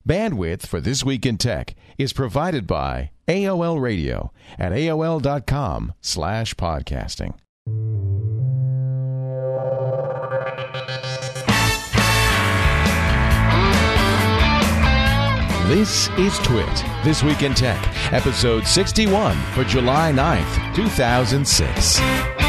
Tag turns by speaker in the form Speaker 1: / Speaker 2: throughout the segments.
Speaker 1: Bandwidth for This Week in Tech is provided by AOL Radio at AOL.com/podcasting. This is Twit, This Week in Tech, episode 61 for July 9th, 2006.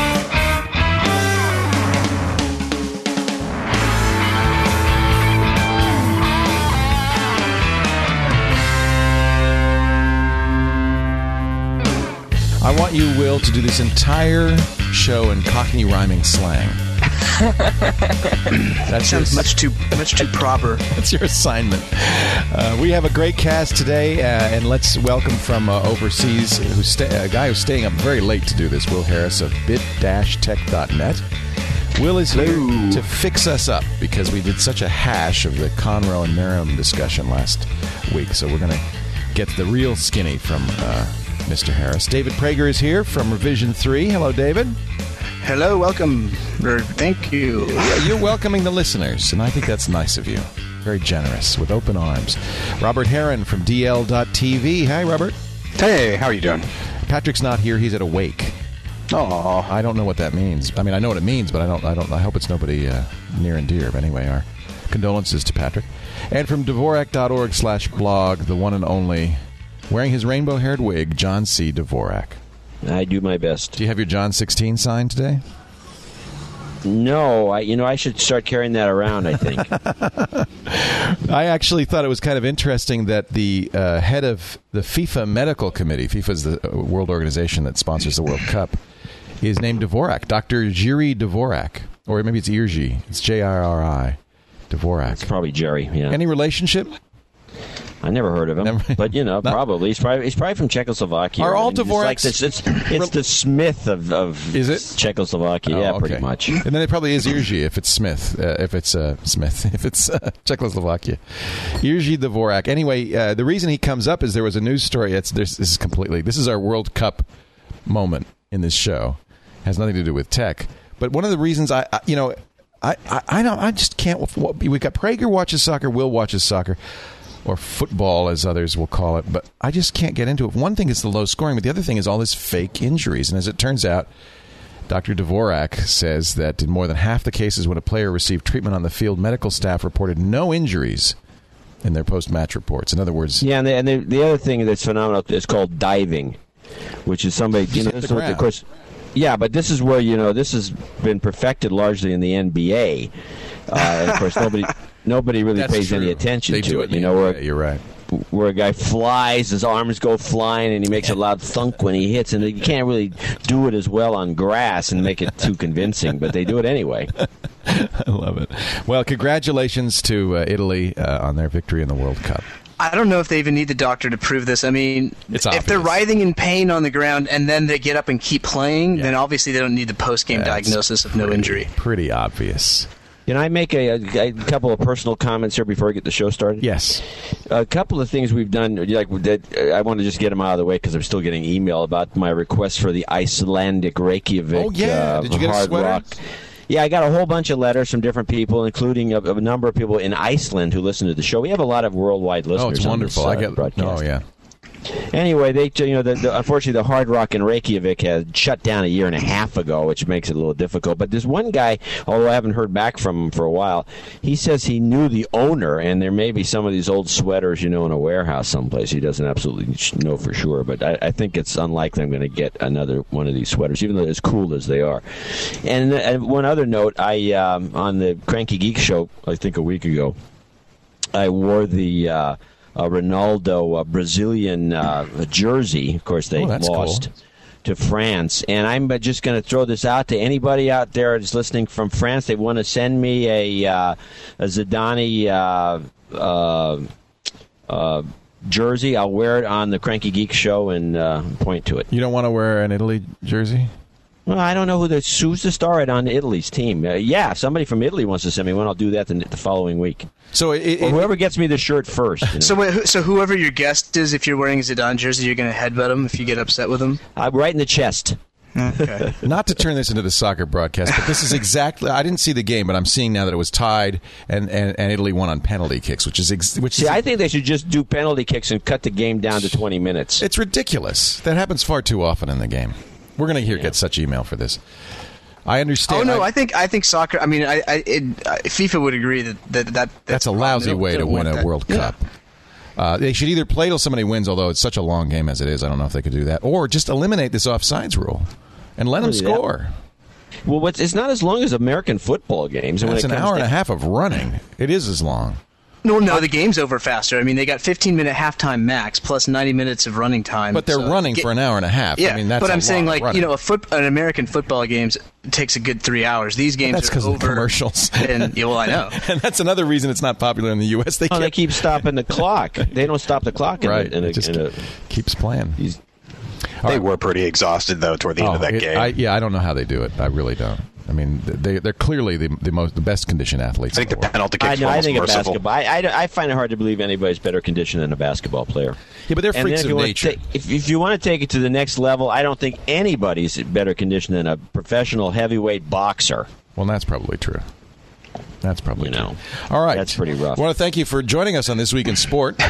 Speaker 1: I want you, Will, to do this entire show in Cockney rhyming slang.
Speaker 2: That sounds much too proper.
Speaker 1: That's your assignment. We have a great cast today, and let's welcome from overseas a guy who's staying up very late to do this, Will Harris of bit-tech.net. Will is here to fix us up because we did such a hash of the Conroe and Merriam discussion last week, so we're going to get the real skinny from Mr. Harris. David Prager is here from Revision 3. Hello, David.
Speaker 2: Hello, welcome. Thank you.
Speaker 1: Yeah, you're welcoming the listeners, and I think that's nice of you. Very generous, with open arms. Robert Heron from DL.TV. Hi, Robert.
Speaker 3: Hey, how are you doing?
Speaker 1: Patrick's not here. He's at a wake.
Speaker 3: Oh,
Speaker 1: I don't know what that means. I mean, I know what it means, but I hope it's nobody near and dear. But anyway, our condolences to Patrick. And from Dvorak.org/blog, the one and only, wearing his rainbow-haired wig, John C. Dvorak.
Speaker 4: I do my best.
Speaker 1: Do you have your John 16 sign today?
Speaker 4: No, I should start carrying that around, I think.
Speaker 1: I actually thought it was kind of interesting that the head of the FIFA Medical Committee, FIFA is the world organization that sponsors the World Cup, is named Dvorak, Dr. Jiří Dvorak. Or maybe it's Jiří. It's J-I-R-I. Dvorak.
Speaker 4: It's probably Jerry, yeah.
Speaker 1: Any relationship?
Speaker 4: I never heard of him, but probably he's probably from Czechoslovakia.
Speaker 1: Are all Dvoraks?
Speaker 4: It's the Smith of
Speaker 1: is it?
Speaker 4: Czechoslovakia?
Speaker 1: Oh,
Speaker 4: yeah,
Speaker 1: okay.
Speaker 4: Pretty much.
Speaker 1: And then it probably is Jiří if it's Smith. If it's Czechoslovakia, Jiří Dvorak. Anyway, the reason he comes up is there was a news story. This is our World Cup moment in this show. It has nothing to do with tech, but one of the reasons I just can't. We've got Prager watches soccer. Will watches soccer. Or football, as others will call it, but I just can't get into it. One thing is the low scoring, but the other thing is all this fake injuries. And as it turns out, Dr. Dvorak says that in more than half the cases when a player received treatment on the field, medical staff reported no injuries in their post-match reports. In other words...
Speaker 4: Yeah, and the other thing that's phenomenal is called diving, which is somebody...
Speaker 1: of
Speaker 4: course, yeah, but this is where, this has been perfected largely in the NBA. And of course, nobody really
Speaker 1: That's
Speaker 4: pays
Speaker 1: true.
Speaker 4: any attention to it.
Speaker 1: You're right.
Speaker 4: Where a guy flies, his arms go flying, and he makes a loud thunk when he hits, and you can't really do it as well on grass and make it too convincing, but they do it anyway.
Speaker 1: I love it. Well, congratulations to Italy on their victory in the World Cup.
Speaker 2: I don't know if they even need the doctor to prove this. I mean,
Speaker 1: it's
Speaker 2: if they're writhing in pain on the ground and then they get up and keep playing, then obviously they don't need the post-game diagnosis of no injury.
Speaker 1: Pretty obvious.
Speaker 4: Can I make a couple of personal comments here before we get the show started?
Speaker 1: Yes.
Speaker 4: A couple of things we've done, I want to just get them out of the way because I'm still getting email about my request for the Icelandic Reykjavik
Speaker 1: Did you get a sweater?
Speaker 4: rock. Yeah, I got a whole bunch of letters from different people, including a number of people in Iceland who listen to the show. We have a lot of worldwide listeners.
Speaker 1: Oh, it's wonderful.
Speaker 4: On this, broadcast.
Speaker 1: Oh, yeah.
Speaker 4: Anyway, unfortunately, the Hard Rock in Reykjavik had shut down a year and a half ago, which makes it a little difficult. But there's one guy, although I haven't heard back from him for a while, he says he knew the owner, and there may be some of these old sweaters, in a warehouse someplace. He doesn't absolutely know for sure, but I think it's unlikely I'm going to get another one of these sweaters, even though they're as cool as they are. And one other note, I on the Cranky Geek show, I think a week ago, I wore the Ronaldo Brazilian jersey. Of course, they lost to France. And I'm just going to throw this out to anybody out there that's listening from France. They want to send me a Zidane jersey. I'll wear it on the Cranky Geek show and point to it.
Speaker 1: You don't want to wear an Italy jersey?
Speaker 4: Well, I don't know who's the star on Italy's team. Yeah, somebody from Italy wants to send me one. I'll do that the following week.
Speaker 1: So
Speaker 4: whoever gets me the shirt first.
Speaker 2: So whoever your guest is, if you're wearing a Zidane jersey, you're going to headbutt him if you get upset with him?
Speaker 4: Right in the chest.
Speaker 2: Okay.
Speaker 1: Not to turn this into the soccer broadcast, but this is exactly. I didn't see the game, but I'm seeing now that it was tied, and Italy won on penalty kicks, which is
Speaker 4: I think they should just do penalty kicks and cut the game down to 20 minutes.
Speaker 1: It's ridiculous. That happens far too often in the game. We're going to get such email for this. I understand.
Speaker 2: Oh no, I think soccer. I mean, FIFA would agree
Speaker 1: that's a lousy way to win a World Cup. They should either play till somebody wins, although it's such a long game as it is. I don't know if they could do that, or just eliminate this offsides rule and let them score.
Speaker 4: Well, it's not as long as American football games.
Speaker 1: It's an hour and a half of running. It is as long.
Speaker 2: No, the game's over faster. I mean, they got 15-minute halftime max plus 90 minutes of running time.
Speaker 1: But they're running for an hour and a half.
Speaker 2: Yeah,
Speaker 1: I mean, that's
Speaker 2: but I'm saying,
Speaker 1: running.
Speaker 2: an American football game takes a good 3 hours. These games
Speaker 1: that's because
Speaker 2: are
Speaker 1: of the commercials.
Speaker 2: And, well, I know.
Speaker 1: And that's another reason it's not popular in the U.S.
Speaker 4: They keep stopping the clock. They don't stop the clock.
Speaker 1: Right. It just keeps playing.
Speaker 3: They were pretty exhausted, though, toward the end of that game.
Speaker 1: I don't know how they do it. I really don't. I mean, they're clearly the best conditioned athletes.
Speaker 3: I think the penalty kicks were almost merciful.
Speaker 4: Basketball. I find it hard to believe anybody's better conditioned than a basketball player.
Speaker 1: Yeah, but they're freaks of nature.
Speaker 4: If you want to take it to the next level, I don't think anybody's better conditioned than a professional heavyweight boxer.
Speaker 1: Well, that's probably true. That's probably true. All right.
Speaker 4: That's pretty rough.
Speaker 1: I want to thank you for joining us on This Week in Sport.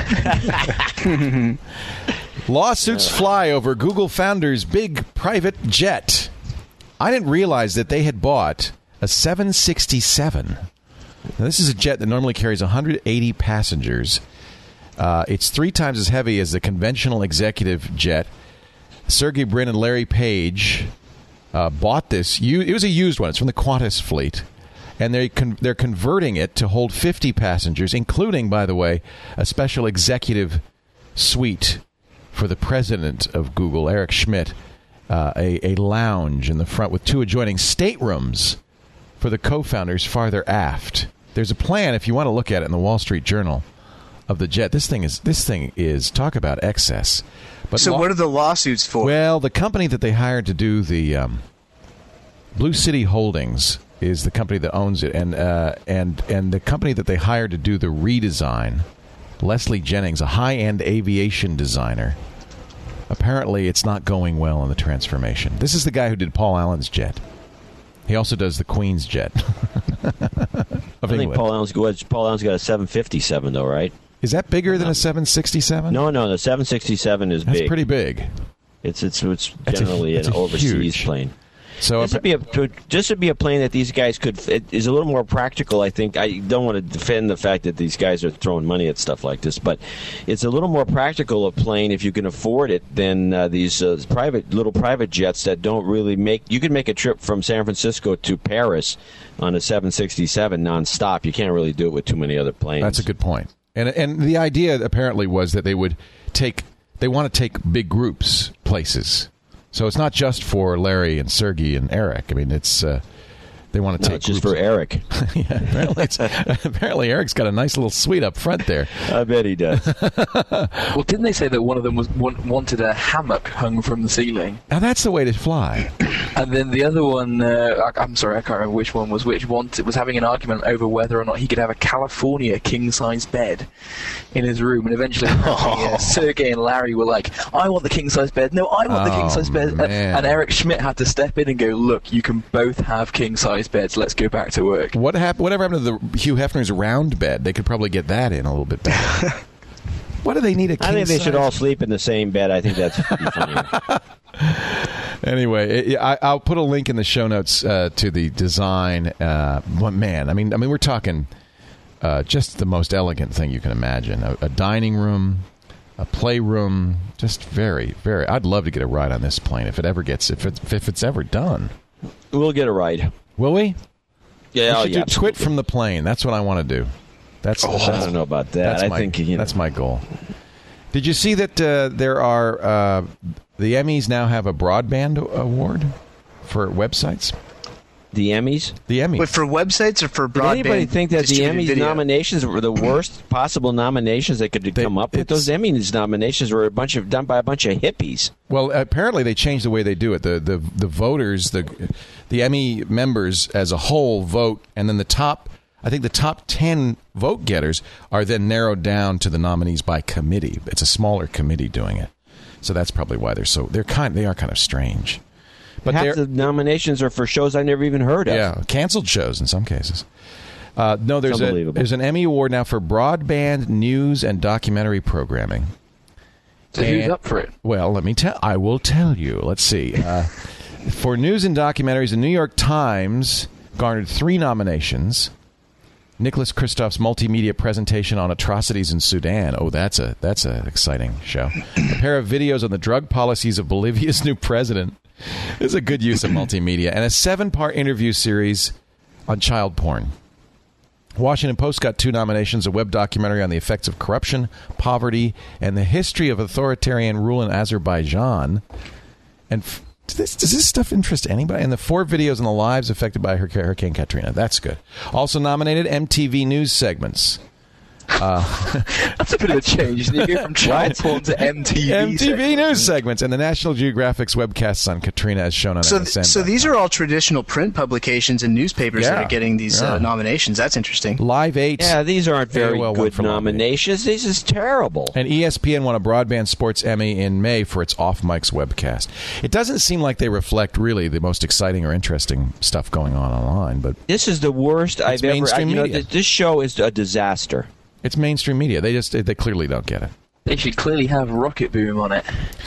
Speaker 1: Lawsuits fly over Google founder's big private jet. I didn't realize that they had bought a 767. Now, this is a jet that normally carries 180 passengers. It's 3 times as heavy as the conventional executive jet. Sergey Brin and Larry Page bought this. It was a used one. It's from the Qantas fleet. And they're converting it to hold 50 passengers, including, by the way, a special executive suite for the president of Google, Eric Schmidt. A lounge in the front with 2 adjoining staterooms for the co-founders farther aft. There's a plan, if you want to look at it, in the Wall Street Journal of the jet. This thing is talk about excess. But
Speaker 2: so what are the lawsuits for?
Speaker 1: Well, the company that they hired to do the Blue City Holdings is the company that owns it, and the company that they hired to do the redesign, Leslie Jennings, a high-end aviation designer. Apparently, it's not going well in the transformation. This is the guy who did Paul Allen's jet. He also does the Queen's jet.
Speaker 4: I think Paul Allen's got a 757, though, right?
Speaker 1: Is that bigger than a 767?
Speaker 4: No, the 767 is big.
Speaker 1: That's pretty big.
Speaker 4: It's generally an overseas plane.
Speaker 1: So
Speaker 4: this would be a plane that these guys could. It is a little more practical, I think. I don't want to defend the fact that these guys are throwing money at stuff like this, but it's a little more practical a plane if you can afford it than these private jets that don't really make. You can make a trip from San Francisco to Paris on a 767 nonstop. You can't really do it with too many other planes.
Speaker 1: That's a good point. And the idea apparently was that they want to take big groups places. So it's not just for Larry and Sergey and Eric. I mean, it's they want to take.
Speaker 4: It's just for Eric.
Speaker 1: Yeah, apparently Eric's got a nice little suite up front there.
Speaker 4: I bet he does.
Speaker 5: Well, didn't they say that one of them wanted a hammock hung from the ceiling?
Speaker 1: Now that's the way to fly.
Speaker 5: And then the other one, I'm sorry, I can't remember which one was which. One was having an argument over whether or not he could have a California king-size bed in his room, and eventually Sergey and Larry were like, "I want the king-size bed. No, I want the king-size bed." And Eric Schmidt had to step in and go, "Look, you can both have king-size beds. Let's go back to work."
Speaker 1: Whatever happened to the Hugh Hefner's round bed? They could probably get that in a little bit better. What do they need a king-size?
Speaker 4: I think they should all sleep in the same bed. I think that's pretty funny.
Speaker 1: Anyway, I'll put a link in the show notes to the design. Man, I mean, we're talking just the most elegant thing you can imagine. A dining room, a playroom, just very, very. I'd love to get a ride on this plane if it's ever done.
Speaker 4: We'll get a ride.
Speaker 1: Will we?
Speaker 4: Yeah,
Speaker 1: we should quit from the plane. That's what I want to do.
Speaker 4: I don't know about that.
Speaker 1: That's my goal. Did you see that there are the Emmys now have a broadband award for websites?
Speaker 4: The Emmys?
Speaker 1: The Emmys.
Speaker 2: But for websites or for broadband?
Speaker 4: Did anybody think that the Emmys
Speaker 2: nominations
Speaker 4: were the worst possible nominations they could come up with? Those Emmys nominations were done by a bunch of hippies.
Speaker 1: Well, apparently they changed the way they do it. The voters, the Emmy members as a whole vote, and then the top 10 vote getters are then narrowed down to the nominees by committee. It's a smaller committee doing it. So that's probably why they are kind of strange. But
Speaker 4: half the nominations are for shows I never even heard of.
Speaker 1: Yeah, canceled shows in some cases. No, there's an Emmy Award now for broadband news and documentary programming.
Speaker 5: So who's up for it?
Speaker 1: Well, I will tell you. Let's see. For news and documentaries, the New York Times garnered 3 nominations. Nicholas Kristof's multimedia presentation on atrocities in Sudan. Oh, that's an exciting show. A pair of videos on the drug policies of Bolivia's new president. This is a good use of multimedia. And a 7-part interview series on child porn. Washington Post got 2 nominations, a web documentary on the effects of corruption, poverty, and the history of authoritarian rule in Azerbaijan. And does this stuff interest anybody? And the 4 videos on the lives affected by Hurricane Katrina. That's good. Also nominated MTV News segments.
Speaker 5: That's a bit of a change. You go from child porn to MTV
Speaker 1: News segments and the National Geographic's webcasts on Katrina as shown on MSN.
Speaker 2: So these are all traditional print publications and newspapers that are getting these nominations. That's interesting.
Speaker 1: Live 8.
Speaker 4: Yeah, these aren't very good nominations. This is terrible.
Speaker 1: And ESPN won a Broadband Sports Emmy in May for its Off Mics webcast. It doesn't seem like they reflect really the most exciting or interesting stuff going on online. But
Speaker 4: this is the worst I've ever. This show is a disaster.
Speaker 1: It's mainstream media. They clearly don't get it.
Speaker 5: They should clearly have Rocket Boom on it.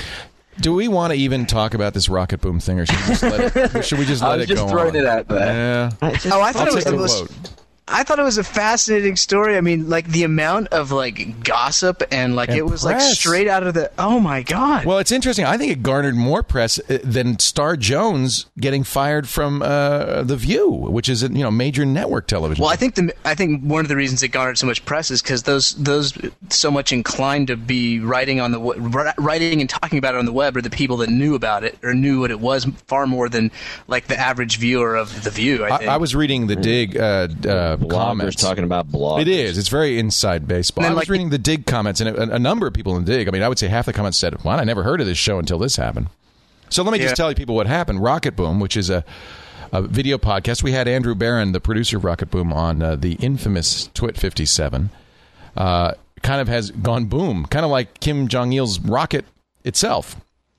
Speaker 1: Do we want to even talk about this Rocket Boom thing, or should we just let it go on?
Speaker 5: I was just throwing it out there.
Speaker 1: Yeah.
Speaker 2: I thought it was the most. I thought it was a fascinating story. I mean, like the amount of like gossip and like it was like straight out of the. Oh my god!
Speaker 1: Well, it's interesting. I think it garnered more press than Star Jones getting fired from The View, which is major network television.
Speaker 2: Well, I think one of the reasons it garnered so much press is because those so much inclined to be writing and talking about it on the web are the people that knew about it or knew what it was far more than like the average viewer of The View. I
Speaker 1: was reading the Dig. Comments
Speaker 4: talking about bloggers.
Speaker 1: It is. It's very inside baseball. I was reading the Dig comments, and a number of people in Dig. I mean, I would say half the comments said, "Well, I never heard of this show until this happened." So let me just tell you people what happened. Rocket Boom, which is a video podcast. We had Andrew Barron, the producer of Rocket Boom, on the infamous Twit 57. Kind of has gone boom, kind of like Kim Jong-il's rocket itself.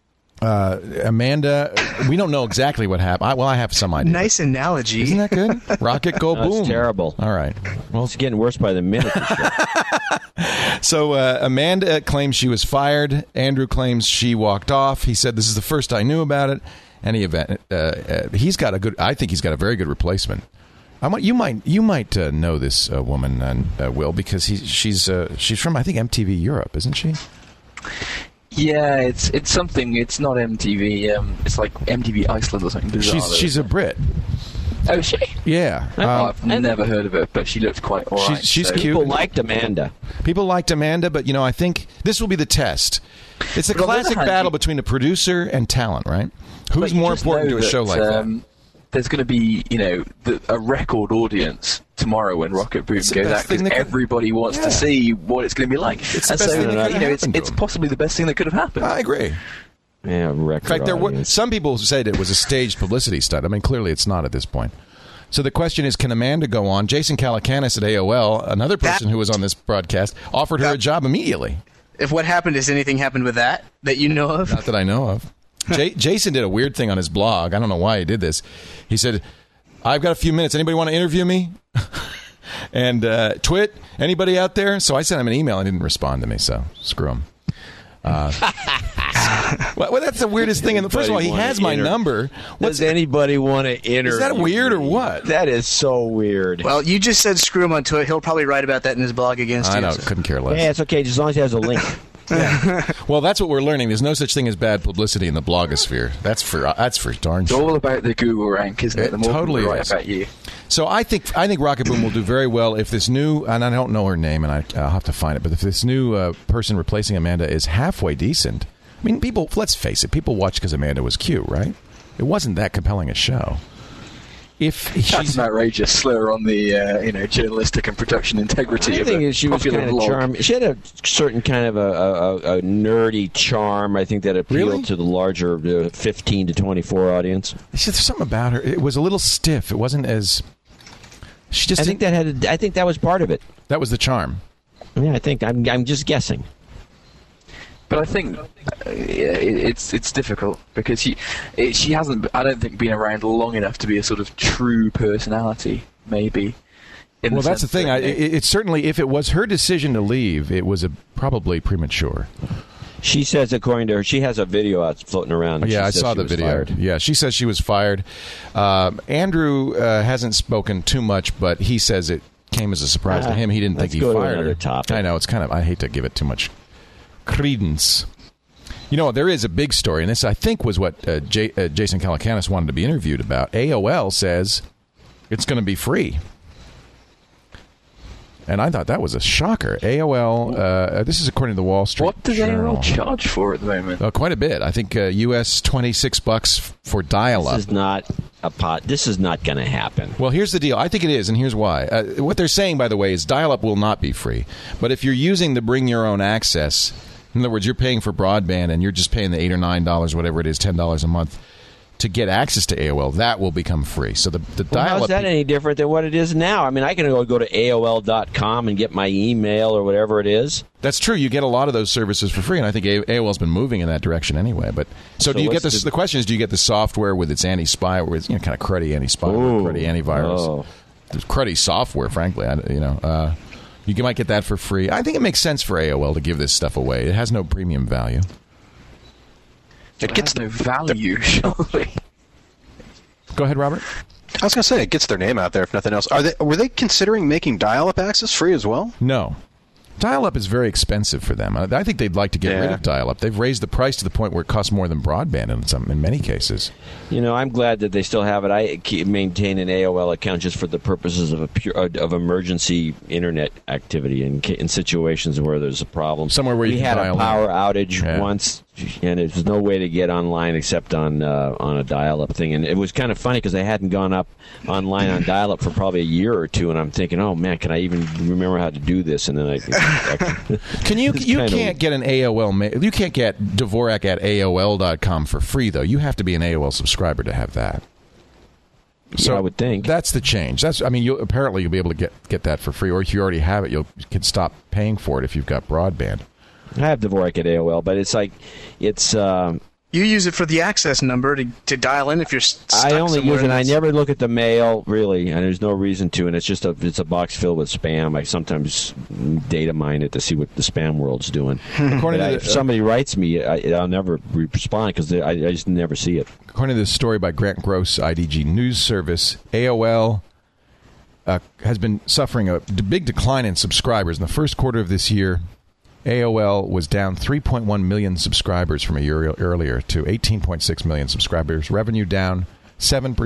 Speaker 1: Amanda, we don't know exactly what happened. I have some idea.
Speaker 2: Nice analogy.
Speaker 1: Isn't that good? Rocket go boom.
Speaker 4: That's terrible.
Speaker 1: All right.
Speaker 4: Well, it's getting worse by the minute.
Speaker 1: So Amanda claims she was fired. Andrew claims she walked off. He said, "This is the first I knew about it." Any event, he's got a good. I think he's got a very good replacement. You might know this woman, Will, because she's from I think MTV Europe, isn't she?
Speaker 5: Yeah, it's something. It's not MTV. It's like MTV Iceland or something bizarre.
Speaker 1: She's a Brit.
Speaker 5: Oh, is she?
Speaker 1: Yeah.
Speaker 5: I've never heard of her, but she looks quite all right.
Speaker 1: She's cute.
Speaker 4: People liked Amanda.
Speaker 1: But I think this will be the test. It's a classic battle between a producer and talent, right? Who's more important to a show like that?
Speaker 5: There's going to be, a record audience tomorrow when Rocket Boom goes out because everybody wants to see what it's going to be like.
Speaker 1: It's the best thing that could happen.
Speaker 5: It's possibly the best thing that could have happened.
Speaker 1: I agree.
Speaker 4: Yeah, record.
Speaker 1: In fact, there were some people who said it was a staged publicity stunt. I mean, clearly it's not at this point. So the question is, can Amanda go on? Jason Calacanis at AOL, another person who was on this broadcast, offered her a job immediately.
Speaker 2: If what happened is anything happened with that you know of?
Speaker 1: Not that I know of. Jason did a weird thing on his blog. I don't know why he did this. He said, "I've got a few minutes. Anybody want to interview me?" And Twit, anybody out there? So I sent him an email and he didn't respond to me, so screw him. Well, that's the weirdest thing. And first of all, he has my number.
Speaker 4: Does anybody want to interview?
Speaker 1: Is that weird or what?
Speaker 4: That is so weird.
Speaker 2: Well, you just said screw him on Twit. He'll probably write about that in his blog against you.
Speaker 1: I know. Couldn't care less.
Speaker 4: Yeah, it's okay. As long as he has a link.
Speaker 1: Yeah. Well, that's what we're learning. There's no such thing as bad publicity in the blogosphere. That's for darn sure.
Speaker 5: It's all about the Google rank, isn't it? The more
Speaker 1: totally
Speaker 5: people write about you.
Speaker 1: So I think Rocket Boom will do very well if this new, and I don't know her name, and I'll have to find it, but if this new person replacing Amanda is halfway decent. I mean, people, let's face it, people watch because Amanda was cute, right? It wasn't that compelling a show.
Speaker 5: That's an outrageous slur on the journalistic and production integrity of a
Speaker 4: she was kind of charming. She had a certain kind of a nerdy charm, I think, that appealed to the larger 15 to 24 audience.
Speaker 1: There's something about her. It was a little stiff. It wasn't as. I think
Speaker 4: that was part of it.
Speaker 1: That was the charm.
Speaker 4: Yeah, I think I'm just guessing.
Speaker 5: But I think it's difficult because she hasn't, I don't think, been around long enough to be a sort of true personality, maybe.
Speaker 1: Well, that's the thing. It's certainly, if it was her decision to leave, it was probably premature.
Speaker 4: She says, according to her, she has a video out floating around.
Speaker 1: Yeah, I saw the video. Fired. Yeah, she says she was fired. Andrew hasn't spoken too much, but he says it came as a surprise to him. He didn't think he fired her.
Speaker 4: Topic.
Speaker 1: I know, it's kind of, I hate to give it too much credence. You know, there is a big story, and this, I think, was what Jason Calacanis wanted to be interviewed about. AOL says it's going to be free. And I thought that was a shocker. AOL, this is according to the Wall Street
Speaker 5: What does
Speaker 1: Journal.
Speaker 5: AOL charge for at the moment?
Speaker 1: Quite a bit. I think US $26 for dial-up.
Speaker 4: This is not going to happen.
Speaker 1: Well, here's the deal. I think it is, and here's why. What they're saying, by the way, is dial-up will not be free. But if you're using the Bring Your Own Access, in other words, you're paying for broadband and you're just paying the $8 or $9, whatever it is, $10 a month, to get access to AOL, that will become free. So the dial-up...
Speaker 4: How's that any different than what it is now? I mean, I can go to AOL.com and get my email or whatever it is.
Speaker 1: That's true. You get a lot of those services for free, and I think AOL's been moving in that direction anyway. But so do you get this? The question is, do you get the software with its anti-spy, with kind of cruddy anti-spyware, cruddy antivirus, cruddy software? Frankly, you might get that for free. I think it makes sense for AOL to give this stuff away. It has no premium value.
Speaker 5: It gets no value, surely.
Speaker 1: Go ahead, Robert.
Speaker 3: I was going to say, it gets their name out there, if nothing else. Were they considering making dial-up access free as well?
Speaker 1: No. Dial-up is very expensive for them. I think they'd like to get rid of dial-up. They've raised the price to the point where it costs more than broadband in many cases.
Speaker 4: You know, I'm glad that they still have it. I maintain an AOL account just for the purposes of emergency internet activity in situations where there's a problem.
Speaker 1: Somewhere where
Speaker 4: we had a power outage once, and there's no way to get online except on a dial-up thing. And it was kind of funny because I hadn't gone up online on dial-up for probably a year or two, and I'm thinking, oh man, can I even remember how to do this? And then you
Speaker 1: can't get an AOL you can't get Dvorak at AOL.com for free, though. You have to be an AOL subscriber to have that. So
Speaker 4: I would think
Speaker 1: that's the change. Apparently you'll be able to get that for free, or if you already have it, you can stop paying for it if you've got broadband.
Speaker 4: I have Dvorak at AOL, but it's
Speaker 2: you use it for the access number to dial in if you're stuck
Speaker 4: I only
Speaker 2: somewhere
Speaker 4: use it. I never look at the mail, really, and there's no reason to. And it's just it's a box filled with spam. I sometimes data mine it to see what the spam world's doing. If somebody writes me, I'll never respond because I just never see it.
Speaker 1: According to this story by Grant Gross, IDG News Service, AOL has been suffering a big decline in subscribers. In the first quarter of this year, AOL was down 3.1 million subscribers from a year earlier to 18.6 million subscribers. Revenue down 7%,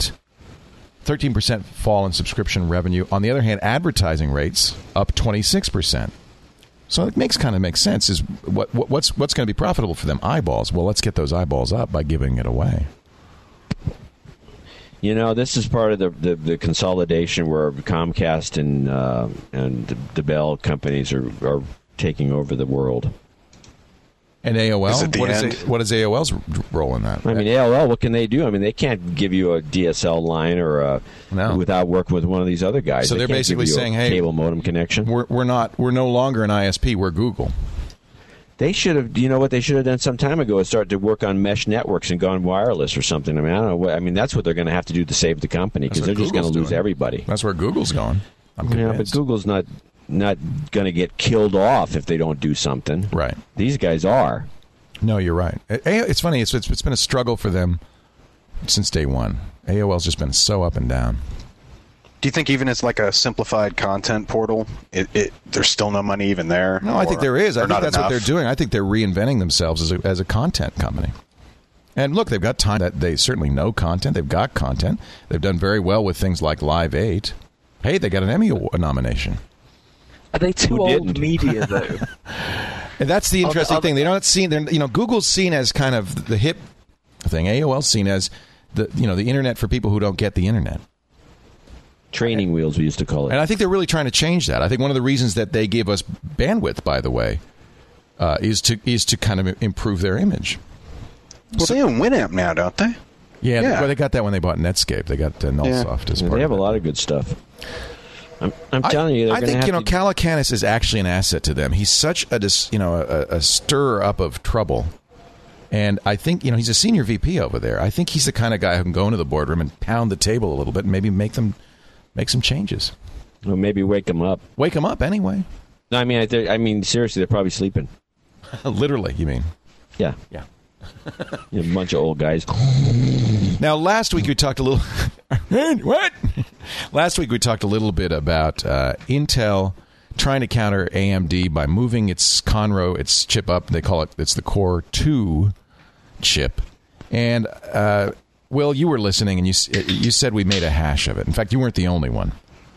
Speaker 1: 13% fall in subscription revenue. On the other hand, advertising rates up 26%. So it makes sense. Is what's going to be profitable for them? Eyeballs. Well, let's get those eyeballs up by giving it away.
Speaker 4: You know, this is part of the consolidation where Comcast and the Bell companies are taking over the world.
Speaker 1: And AOL? What is AOL's role in that?
Speaker 4: I mean, AOL, what can they do? I mean, they can't give you a DSL line or without working with one of these other guys.
Speaker 1: So they're basically saying, hey,
Speaker 4: cable modem connection.
Speaker 1: We're no longer an ISP, we're Google.
Speaker 4: They should have, what they should have done some time ago is start to work on mesh networks and gone wireless or something. I mean, I don't know. I mean, that's what they're going to have to do to save the company because they're just going to lose everybody.
Speaker 1: That's where Google's going. I'm convinced.
Speaker 4: Yeah, but Google's not going to get killed off if they don't do something.
Speaker 1: Right.
Speaker 4: These guys are.
Speaker 1: No, you're right. It's funny. It's been a struggle for them since day one. AOL's just been so up and down.
Speaker 3: Do you think even as like a simplified content portal, there's still no money even there?
Speaker 1: No, I think there is. I think that's
Speaker 3: enough?
Speaker 1: What they're doing. I think they're reinventing themselves as a content company. And look, they've got time. That they certainly know content. They've got content. They've done very well with things like Live 8. Hey, they got an Emmy nomination.
Speaker 5: Are they too old media, though?
Speaker 1: And that's the interesting thing. They don't see. Google's seen as kind of the hip thing. AOL's seen as the internet for people who don't get the internet.
Speaker 4: Training wheels, we used to call it.
Speaker 1: And I think they're really trying to change that. I think one of the reasons that they give us bandwidth, by the way, is to kind of improve their image.
Speaker 3: Well, they own Winamp now, don't they?
Speaker 1: Yeah. Well, they got that when they bought Netscape. They got Nullsoft as part of it.
Speaker 4: They have a lot of good stuff. I'm telling you,
Speaker 1: I think Calacanis is actually an asset to them. He's such a stirrer up of trouble, and I think he's a senior VP over there. I think he's the kind of guy who can go into the boardroom and pound the table a little bit and maybe make some changes.
Speaker 4: Or maybe wake them up.
Speaker 1: Wake them up anyway.
Speaker 4: No, I mean, seriously, they're probably sleeping.
Speaker 1: Literally, you mean?
Speaker 4: Yeah. A bunch of old guys.
Speaker 1: Now, last week we talked a little. What? Last week we talked a little bit about Intel trying to counter AMD by moving its Conroe, its chip up. They call it's the Core 2 chip. And Will, you were listening, and you said we made a hash of it. In fact, you weren't the only one.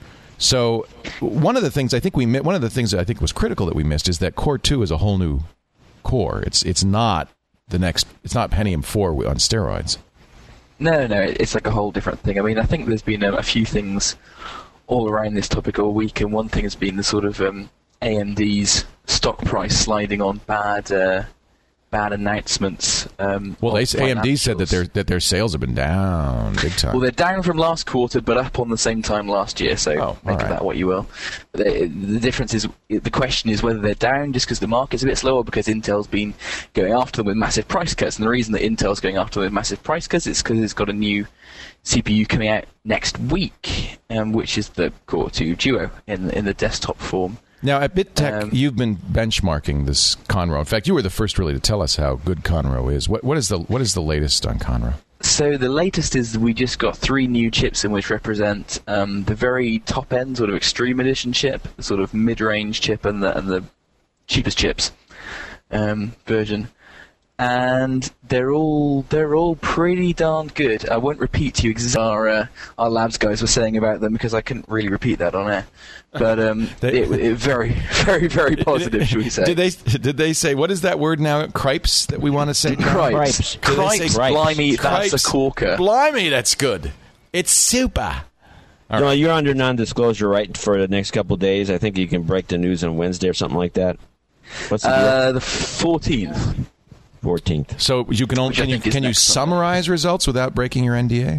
Speaker 1: So one of the things I think that I think was critical that we missed is that Core 2 is a whole new core. It's not Pentium 4 on steroids.
Speaker 5: No, it's like a whole different thing. I mean, I think there's been a few things all around this topic all week, and one thing has been the sort of AMD's stock price sliding on bad announcements.
Speaker 1: AMD said that their sales have been down big time.
Speaker 5: Well, they're down from last quarter, but up on the same time last year. So make of that what you will. But the difference is, the question is whether they're down just because the market's a bit slower, because Intel's been going after them with massive price cuts. And the reason that Intel's going after them with massive price cuts is because it's got a new CPU coming out next week, which is the Core 2 Duo in the desktop form.
Speaker 1: Now, at BitTech, you've been benchmarking this Conroe. In fact, you were the first really to tell us how good Conroe is. What is the latest on Conroe?
Speaker 5: So the latest is we just got 3 new chips in which represent the very top end, sort of extreme edition chip, the sort of mid-range chip, and the cheapest chips version. And they're all pretty darn good. I won't repeat to you exactly our labs guys were saying about them, because I couldn't really repeat that on air. But it very, very, very positive, should we say?
Speaker 1: Did they say, what is that word now? Cripes that we want to say?
Speaker 5: Cripes. Blimey, that's a corker.
Speaker 1: Blimey, that's good. It's super.
Speaker 4: No, you're under non-disclosure, right, for the next couple of days. I think you can break the news on Wednesday or something like that. What's the deal?
Speaker 5: The 14th.
Speaker 4: 14th.
Speaker 1: So you can you summarize results without breaking your NDA?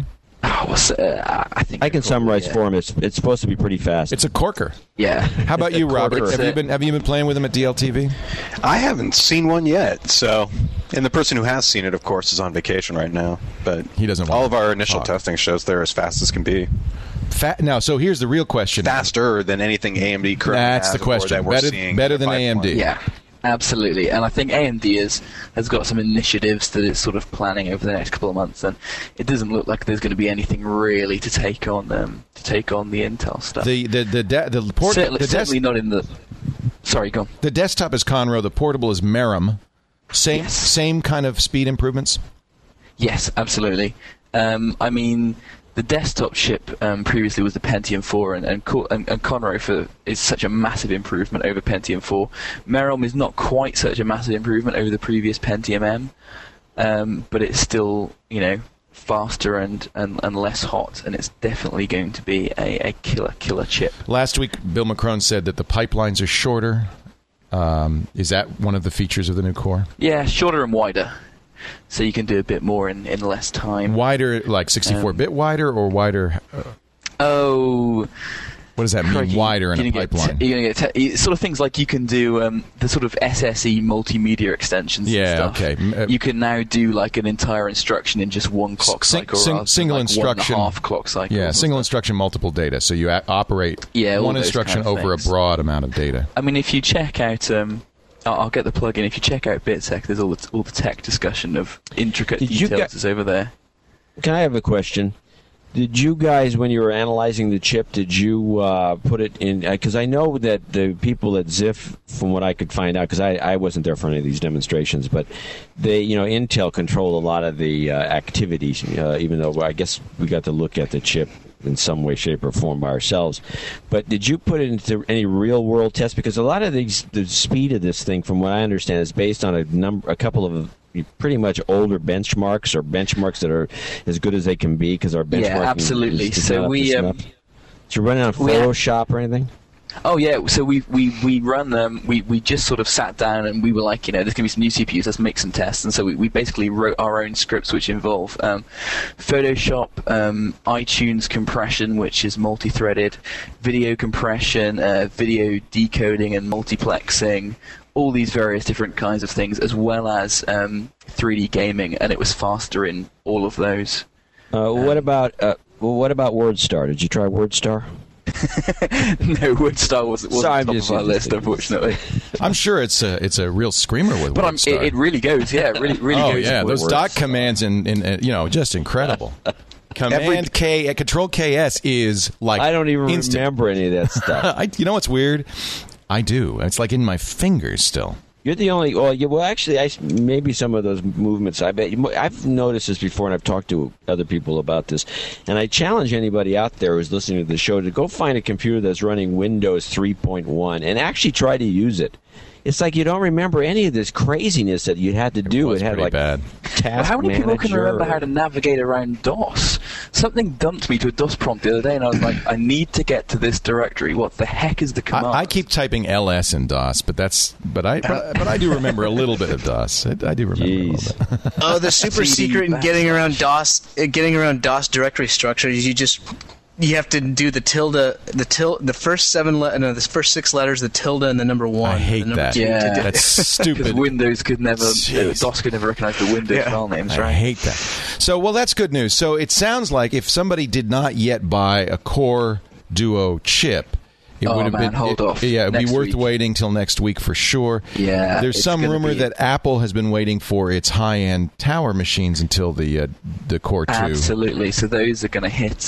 Speaker 5: I think
Speaker 4: I can summarize for him. It's supposed to be pretty fast.
Speaker 1: It's a corker.
Speaker 5: Yeah.
Speaker 1: How about you, Robert? Have you been playing with him at DLTV?
Speaker 3: I haven't seen one yet. So, and the person who has seen it, of course, is on vacation right now. But
Speaker 1: he doesn't.
Speaker 3: All of our initial testing shows they're as fast as can be.
Speaker 1: Now, so here's the real question:
Speaker 3: faster than anything AMD currently
Speaker 1: has. That's the question.
Speaker 3: That we're seeing
Speaker 1: better than AMD.
Speaker 5: Yeah. Absolutely, and I think AMD has got some initiatives that it's sort of planning over the next couple of months, and it doesn't look like there's going to be anything really to take on the Intel stuff. Certainly not in the. Sorry, go on.
Speaker 1: The desktop is Conroe. The portable is Merom. Same kind of speed improvements.
Speaker 5: Yes, absolutely. I mean, the desktop chip previously was the Pentium 4, and Conroe is such a massive improvement over Pentium 4. Merom is not quite such a massive improvement over the previous Pentium M, but it's still, faster and less hot, and it's definitely going to be a killer chip.
Speaker 1: Last week, Bill McCrone said that the pipelines are shorter. Is that one of the features of the new core?
Speaker 5: Yeah, shorter and wider. So you can do a bit more in less time.
Speaker 1: Wider, like 64-bit wider, or wider? What does that mean, wider in a pipeline?
Speaker 5: You're going to get sort of things like you can do the sort of SSE multimedia extensions and stuff.
Speaker 1: Okay.
Speaker 5: You can now do like an entire instruction in just one clock cycle
Speaker 1: single instruction,
Speaker 5: 1.5 clock cycle.
Speaker 1: Yeah, single instruction, multiple data. So you operate one instruction kind of over a broad amount of data.
Speaker 5: I mean, if you check out... I'll get the plug-in. If you check out BitTech, there's all the tech discussion of intricate details is over there.
Speaker 4: Can I have a question? Did you guys, when you were analyzing the chip, did you put it in... Because I know that the people at ZIF, from what I could find out, because I wasn't there for any of these demonstrations, but they, Intel controlled a lot of the activities, even though I guess we got to look at the chip in some way, shape, or form by ourselves. But did you put it into any real-world tests? Because a lot of the speed of this thing, from what I understand, is based on a couple of pretty much older benchmarks, or benchmarks that are as good as they can be, because our benchmarking
Speaker 5: absolutely.
Speaker 4: So we... Did you run it on Photoshop or anything?
Speaker 5: Oh yeah, so we run we just sort of sat down and we were like, there's gonna be some new CPUs, let's make some tests, and so we basically wrote our own scripts which involve Photoshop, iTunes compression, which is multi-threaded, video compression, video decoding and multiplexing, all these various different kinds of things, as well as 3D gaming, and it was faster in all of those.
Speaker 4: What about WordStar? Did you try WordStar?
Speaker 5: No, WordStar wasn't top of our list, unfortunately.
Speaker 1: I'm sure it's a real screamer with
Speaker 5: but
Speaker 1: WordStar.
Speaker 5: It really goes, yeah. It really
Speaker 1: oh
Speaker 5: goes.
Speaker 1: yeah, those dot commands and just incredible. Command K, Control KS is like
Speaker 4: I don't even
Speaker 1: instant.
Speaker 4: remember any of that stuff.
Speaker 1: You know what's weird? I do. It's like in my fingers still.
Speaker 4: You're the only. Well, actually, maybe some of those movements. I bet I've noticed this before, and I've talked to other people about this. And I challenge anybody out there who's listening to the show to go find a computer that's running Windows 3.1 and actually try to use it. It's like you don't remember any of this craziness that you had to do.
Speaker 1: It
Speaker 4: had
Speaker 1: like
Speaker 4: bad.
Speaker 5: Task how many people can remember how to navigate around DOS? Something dumped me to a DOS prompt the other day, and I was like, I need to get to this directory. What the heck is the command?
Speaker 1: I keep typing LS in DOS, but I do remember a little bit of DOS. I do remember a little bit.
Speaker 2: Oh, the super secret in getting around DOS directory structures, you have to do the first the first 6 letters, the tilde, and the number 1.
Speaker 1: I hate that.
Speaker 5: Yeah,
Speaker 1: that's stupid.
Speaker 5: Because Windows could never, DOS could never recognize the Windows file names, right?
Speaker 1: I hate that. So, well, that's good news. So it sounds like if somebody did not yet buy a Core Duo chip, it would have been.
Speaker 5: Hold off.
Speaker 1: Yeah, it'd be worth
Speaker 5: week.
Speaker 1: waiting till next week for sure.
Speaker 5: Yeah,
Speaker 1: there's some rumor that Apple has been waiting for its high-end tower machines until the Core 2.
Speaker 5: Absolutely. So those are going to hit.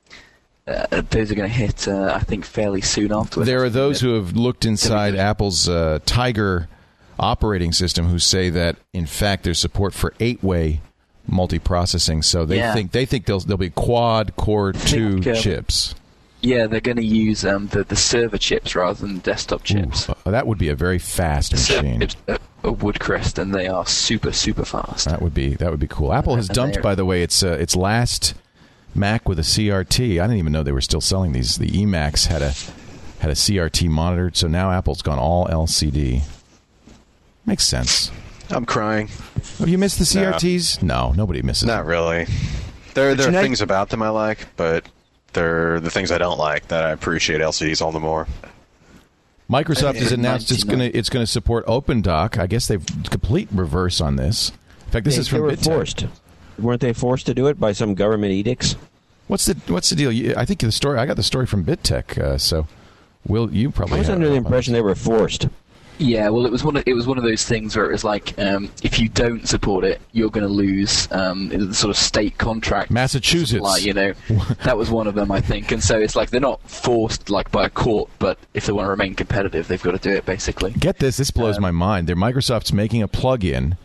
Speaker 5: I think, fairly soon afterwards.
Speaker 1: There are those who have looked inside Apple's Tiger operating system who say that, in fact, there's support for 8-way multiprocessing. So they think there'll be quad Core 2 chips.
Speaker 5: Yeah, they're going to use the server chips rather than desktop chips.
Speaker 1: Ooh, that would be a very fast machine.
Speaker 5: Chips are Woodcrest, and they are super, super fast.
Speaker 1: That would be cool. Apple has dumped, by the way, its last Mac with a CRT. I didn't even know they were still selling these. The eMacs had a CRT monitor, so now Apple's gone all LCD. Makes sense.
Speaker 3: I'm crying.
Speaker 1: Have you missed the CRTs? No, nobody misses
Speaker 3: Not
Speaker 1: them.
Speaker 3: really. There are things about them I like, but they're the things I don't like that I appreciate LCDs all the more.
Speaker 1: Microsoft has announced it's going to support OpenDoc. I guess they've complete reverse on this. In fact, this is from BitTech.
Speaker 4: Weren't they forced to do it by some government edicts?
Speaker 1: What's the deal? I think the story. I got the story from BitTech. So, you probably?
Speaker 4: I was under the impression they were forced.
Speaker 5: Yeah, well, it was one of those things where it was like, if you don't support it, you're going to lose the sort of state contract.
Speaker 1: Massachusetts,
Speaker 5: that was one of them, I think. And so it's like they're not forced like by a court, but if they want to remain competitive, they've got to do it basically.
Speaker 1: Get this! This blows my mind. Microsoft's making a plug-in.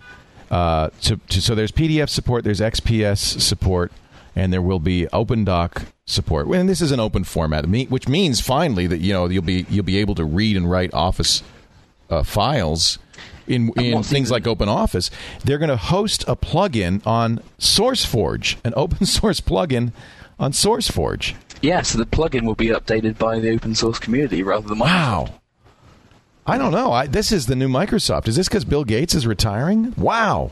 Speaker 1: So there's PDF support, there's XPS support, and there will be OpenDoc support. And this is an open format, which means finally that you'll be able to read and write Office files in things like OpenOffice. They're going to host a plugin on SourceForge, an open source plugin on SourceForge.
Speaker 5: Yeah, so the plugin will be updated by the open source community rather than Microsoft.
Speaker 1: Wow. I don't know. This is the new Microsoft. Is this because Bill Gates is retiring? Wow.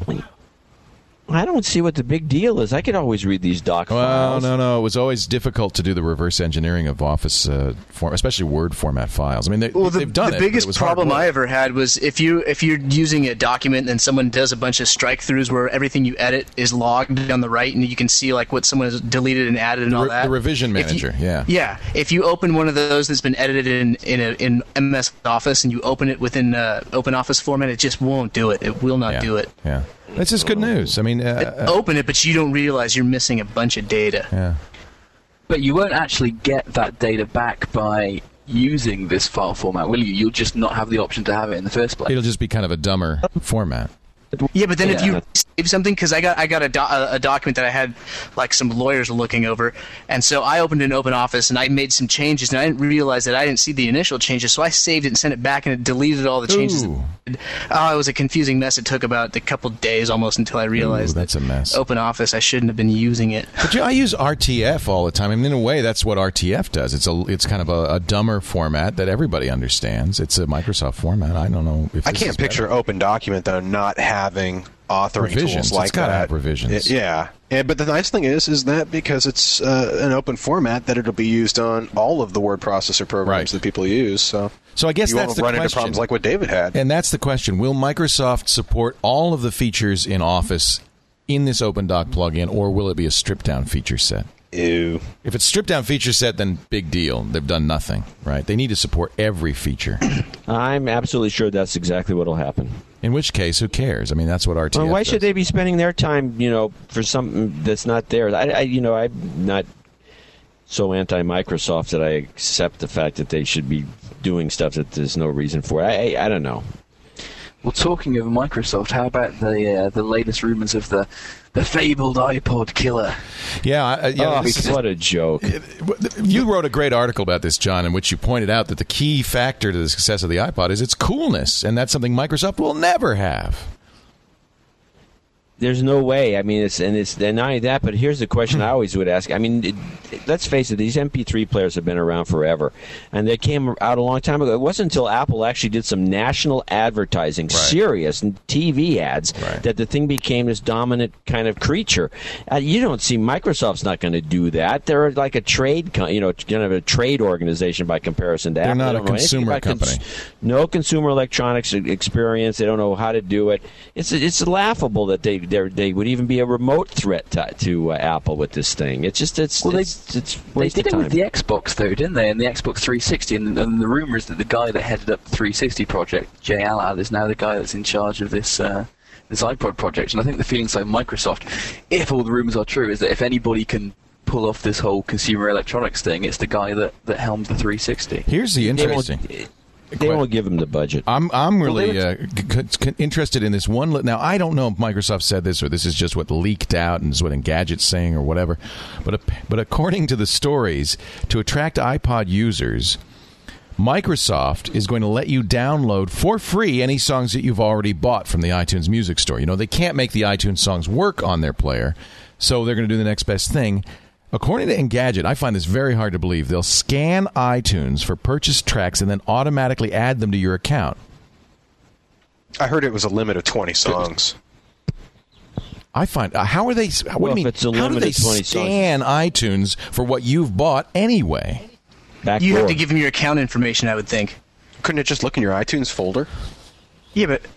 Speaker 4: I don't see what the big deal is. I could always read these doc files.
Speaker 1: Well, no. It was always difficult to do the reverse engineering of Office, especially Word format files. I mean, they've done it.
Speaker 2: The biggest problem I ever had was if you're using a document and someone does a bunch of strike-throughs where everything you edit is logged on the right and you can see like what someone has deleted and added and all that.
Speaker 1: The revision manager, yeah.
Speaker 2: Yeah. If you open one of those that's been edited in MS Office and you open it within Open Office format, it just won't do it. It will not do it.
Speaker 1: Yeah. This is good news. I mean,
Speaker 2: open it, but you don't realize you're missing a bunch of data.
Speaker 1: Yeah.
Speaker 5: But you won't actually get that data back by using this file format, will you? You'll just not have the option to have it in the first place.
Speaker 1: It'll just be kind of a dumber format.
Speaker 2: Yeah, but then if you save something, because I got a document that I had like some lawyers looking over, and so I opened an open office and I made some changes, and I didn't realize that I didn't see the initial changes, so I saved it and sent it back, and it deleted all the changes.
Speaker 1: Ooh.
Speaker 2: It was a confusing mess. It took about a couple days almost until I realized
Speaker 1: that's a mess.
Speaker 2: Open office, I shouldn't have been using it.
Speaker 1: But I use RTF all the time. I mean, in a way, that's what RTF does. It's kind of a dumber format that everybody understands. It's a Microsoft format. I don't know if
Speaker 3: I can't picture Open Document though not having authoring
Speaker 1: revisions.
Speaker 3: tools like
Speaker 1: it's gotta
Speaker 3: that.
Speaker 1: Have revisions.
Speaker 3: But the nice thing is that because it's an open format, that it'll be used on all of the word processor programs that people use. So
Speaker 1: I guess
Speaker 3: you
Speaker 1: that's
Speaker 3: won't
Speaker 1: the
Speaker 3: run
Speaker 1: question.
Speaker 3: into problems like what David had.
Speaker 1: And that's the question. Will Microsoft support all of the features in Office in this OpenDoc plugin, or will it be a stripped-down feature set?
Speaker 3: Ew.
Speaker 1: If it's stripped-down feature set, then big deal. They've done nothing, right? They need to support every feature.
Speaker 4: I'm absolutely sure that's exactly what will happen.
Speaker 1: In which case, who cares? I mean, that's what RTF
Speaker 4: Well, why
Speaker 1: does.
Speaker 4: should they be spending their time, for something that's not there? I'm not so anti-Microsoft that I accept the fact that they should be doing stuff that there's no reason for. I don't know.
Speaker 5: Well, talking of Microsoft, how about the latest rumors of the fabled iPod killer?
Speaker 1: Yeah,
Speaker 4: what a joke.
Speaker 1: You wrote a great article about this, John, in which you pointed out that the key factor to the success of the iPod is its coolness, and that's something Microsoft will never have.
Speaker 4: There's no way. I mean, it's not only that, but here's the question I always would ask. I mean, let's face it, these MP3 players have been around forever, and they came out a long time ago. It wasn't until Apple actually did some national advertising, serious TV ads, that the thing became this dominant kind of creature. You don't see Microsoft's not going to do that. They're like a trade, kind of a trade organization by comparison to Apple.
Speaker 1: They're not a consumer company.
Speaker 4: No consumer electronics experience. They don't know how to do it. It's laughable that they would even be a remote threat to Apple with this thing. It's just it's
Speaker 5: they
Speaker 4: waste
Speaker 5: did
Speaker 4: of time.
Speaker 5: it with the Xbox though, didn't they? And the Xbox 360, and the rumors that the guy that headed up the 360 project, Jay Allard, is now the guy that's in charge of this iPod project. And I think the feelings like Microsoft, if all the rumors are true, is that if anybody can pull off this whole consumer electronics thing, it's the guy that helmed the 360.
Speaker 1: Here's the interesting.
Speaker 4: They won't give him the budget.
Speaker 1: I'm really interested in this one. Now, I don't know if Microsoft said this or this is just what leaked out and is what Engadget's saying or whatever. But according to the stories, to attract iPod users, Microsoft is going to let you download for free any songs that you've already bought from the iTunes Music Store. They can't make the iTunes songs work on their player, so they're going to do the next best thing. According to Engadget, I find this very hard to believe. They'll scan iTunes for purchased tracks and then automatically add them to your account.
Speaker 3: I heard it was a limit of 20 songs.
Speaker 1: I find how are they? What do you mean? How do they scan iTunes for what you've bought anyway?
Speaker 2: You have to give them your account information, I would think.
Speaker 3: Couldn't it just look in your iTunes folder?
Speaker 2: Yeah, but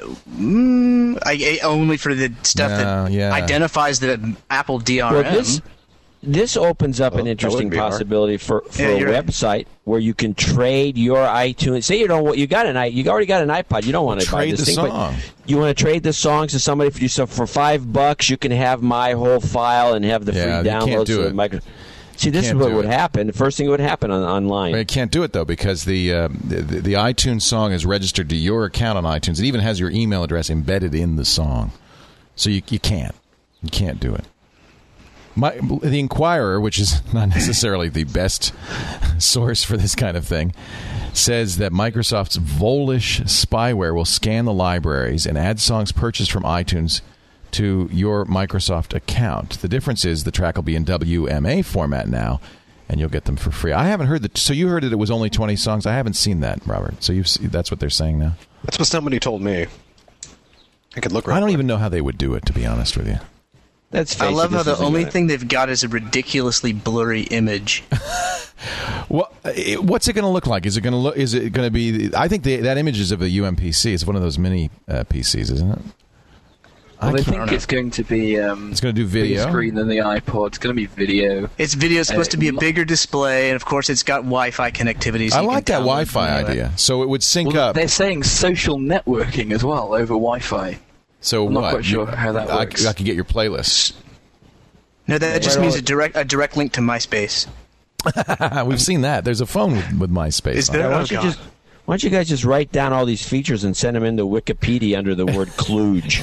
Speaker 2: only for the stuff that identifies the Apple DRM.
Speaker 4: Well, this opens up an interesting possibility for a website where you can trade your iTunes. Say you already got an iPod. You don't want to buy this thing, but you want to trade the songs to somebody for $5. You can have my whole file and have the free downloads. See, this is what would happen. The first thing that would happen online.
Speaker 1: You can't do it though because the iTunes song is registered to your account on iTunes. It even has your email address embedded in the song, so you can't do it. The Inquirer, which is not necessarily the best source for this kind of thing, says that Microsoft's Volish spyware will scan the libraries and add songs purchased from iTunes to your Microsoft account. The difference is the track will be in WMA format now, and you'll get them for free. I haven't heard that. So you heard that it was only 20 songs. I haven't seen that, Robert. So that's what they're saying now.
Speaker 3: That's what somebody told me. I could look.
Speaker 1: I don't even know how they would do it, to be honest with you.
Speaker 2: I love how the only thing they've got is a ridiculously blurry image.
Speaker 1: Well, what's it going to look like? Is it going to be? I think that image is of a UMPC. It's one of those mini PCs, isn't it?
Speaker 5: Well, I think it's going to be.
Speaker 1: It's going to do video.
Speaker 5: Bigger screen than the iPod. It's going to be video.
Speaker 2: It's video. It's supposed to be a bigger display, and of course, it's got Wi-Fi connectivity. So
Speaker 1: I like that Wi-Fi idea. So it would sync up.
Speaker 5: They're saying social networking as well over Wi-Fi.
Speaker 1: So
Speaker 5: I'm not quite sure how that works.
Speaker 1: I could get your playlists.
Speaker 2: No, that just means a direct link to MySpace.
Speaker 1: We've seen that. There's a phone with MySpace.
Speaker 2: Is there?
Speaker 4: Why Why don't you guys just write down all these features and send them into Wikipedia under the word kludge?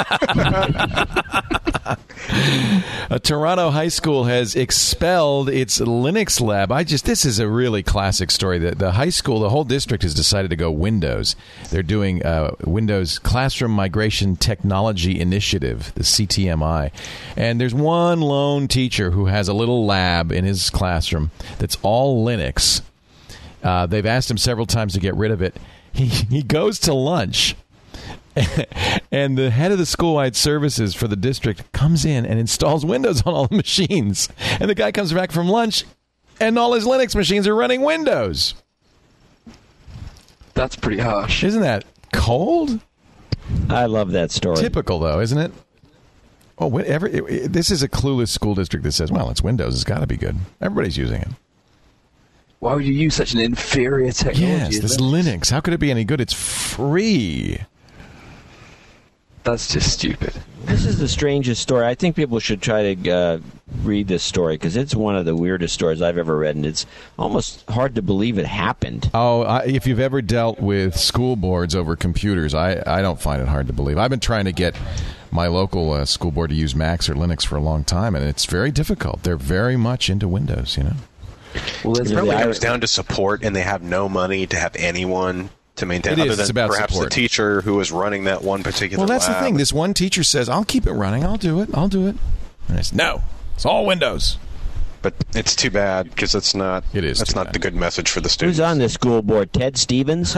Speaker 1: A Toronto high school has expelled its Linux lab. This is a really classic story. The high school, the whole district has decided to go Windows. They're doing Windows Classroom Migration Technology Initiative, the CTMI. And there's one lone teacher who has a little lab in his classroom that's all Linux. They've asked him several times to get rid of it. He goes to lunch. And the head of the school-wide services for the district comes in and installs Windows on all the machines. And the guy comes back from lunch, and all his Linux machines are running Windows.
Speaker 5: That's pretty harsh.
Speaker 1: Isn't that cold?
Speaker 4: I love that story.
Speaker 1: Typical, though, isn't it? Oh, this is a clueless school district that says, well, it's Windows. It's got to be good. Everybody's using it.
Speaker 5: Why would you use such an inferior technology?
Speaker 1: Yes, this Linux. How could it be any good? It's free.
Speaker 5: That's just stupid.
Speaker 4: This is the strangest story. I think people should try to read this story because it's one of the weirdest stories I've ever read, and it's almost hard to believe it happened.
Speaker 1: Oh, if you've ever dealt with school boards over computers, I don't find it hard to believe. I've been trying to get my local school board to use Macs or Linux for a long time, and it's very difficult. They're very much into Windows, you know.
Speaker 5: Well,
Speaker 3: it probably comes down to support, and they have no money to have anyone to maintain, other than perhaps support. The teacher who is running that one particular
Speaker 1: lab. Well, that's
Speaker 3: lab.
Speaker 1: the thing. This one teacher says, I'll keep it running. I'll do it. And I said, no, it's all Windows.
Speaker 3: But it's too bad because it's not.
Speaker 1: It is.
Speaker 3: That's not
Speaker 1: bad.
Speaker 3: The good message for the students.
Speaker 4: Who's on this school board? Ted Stevens?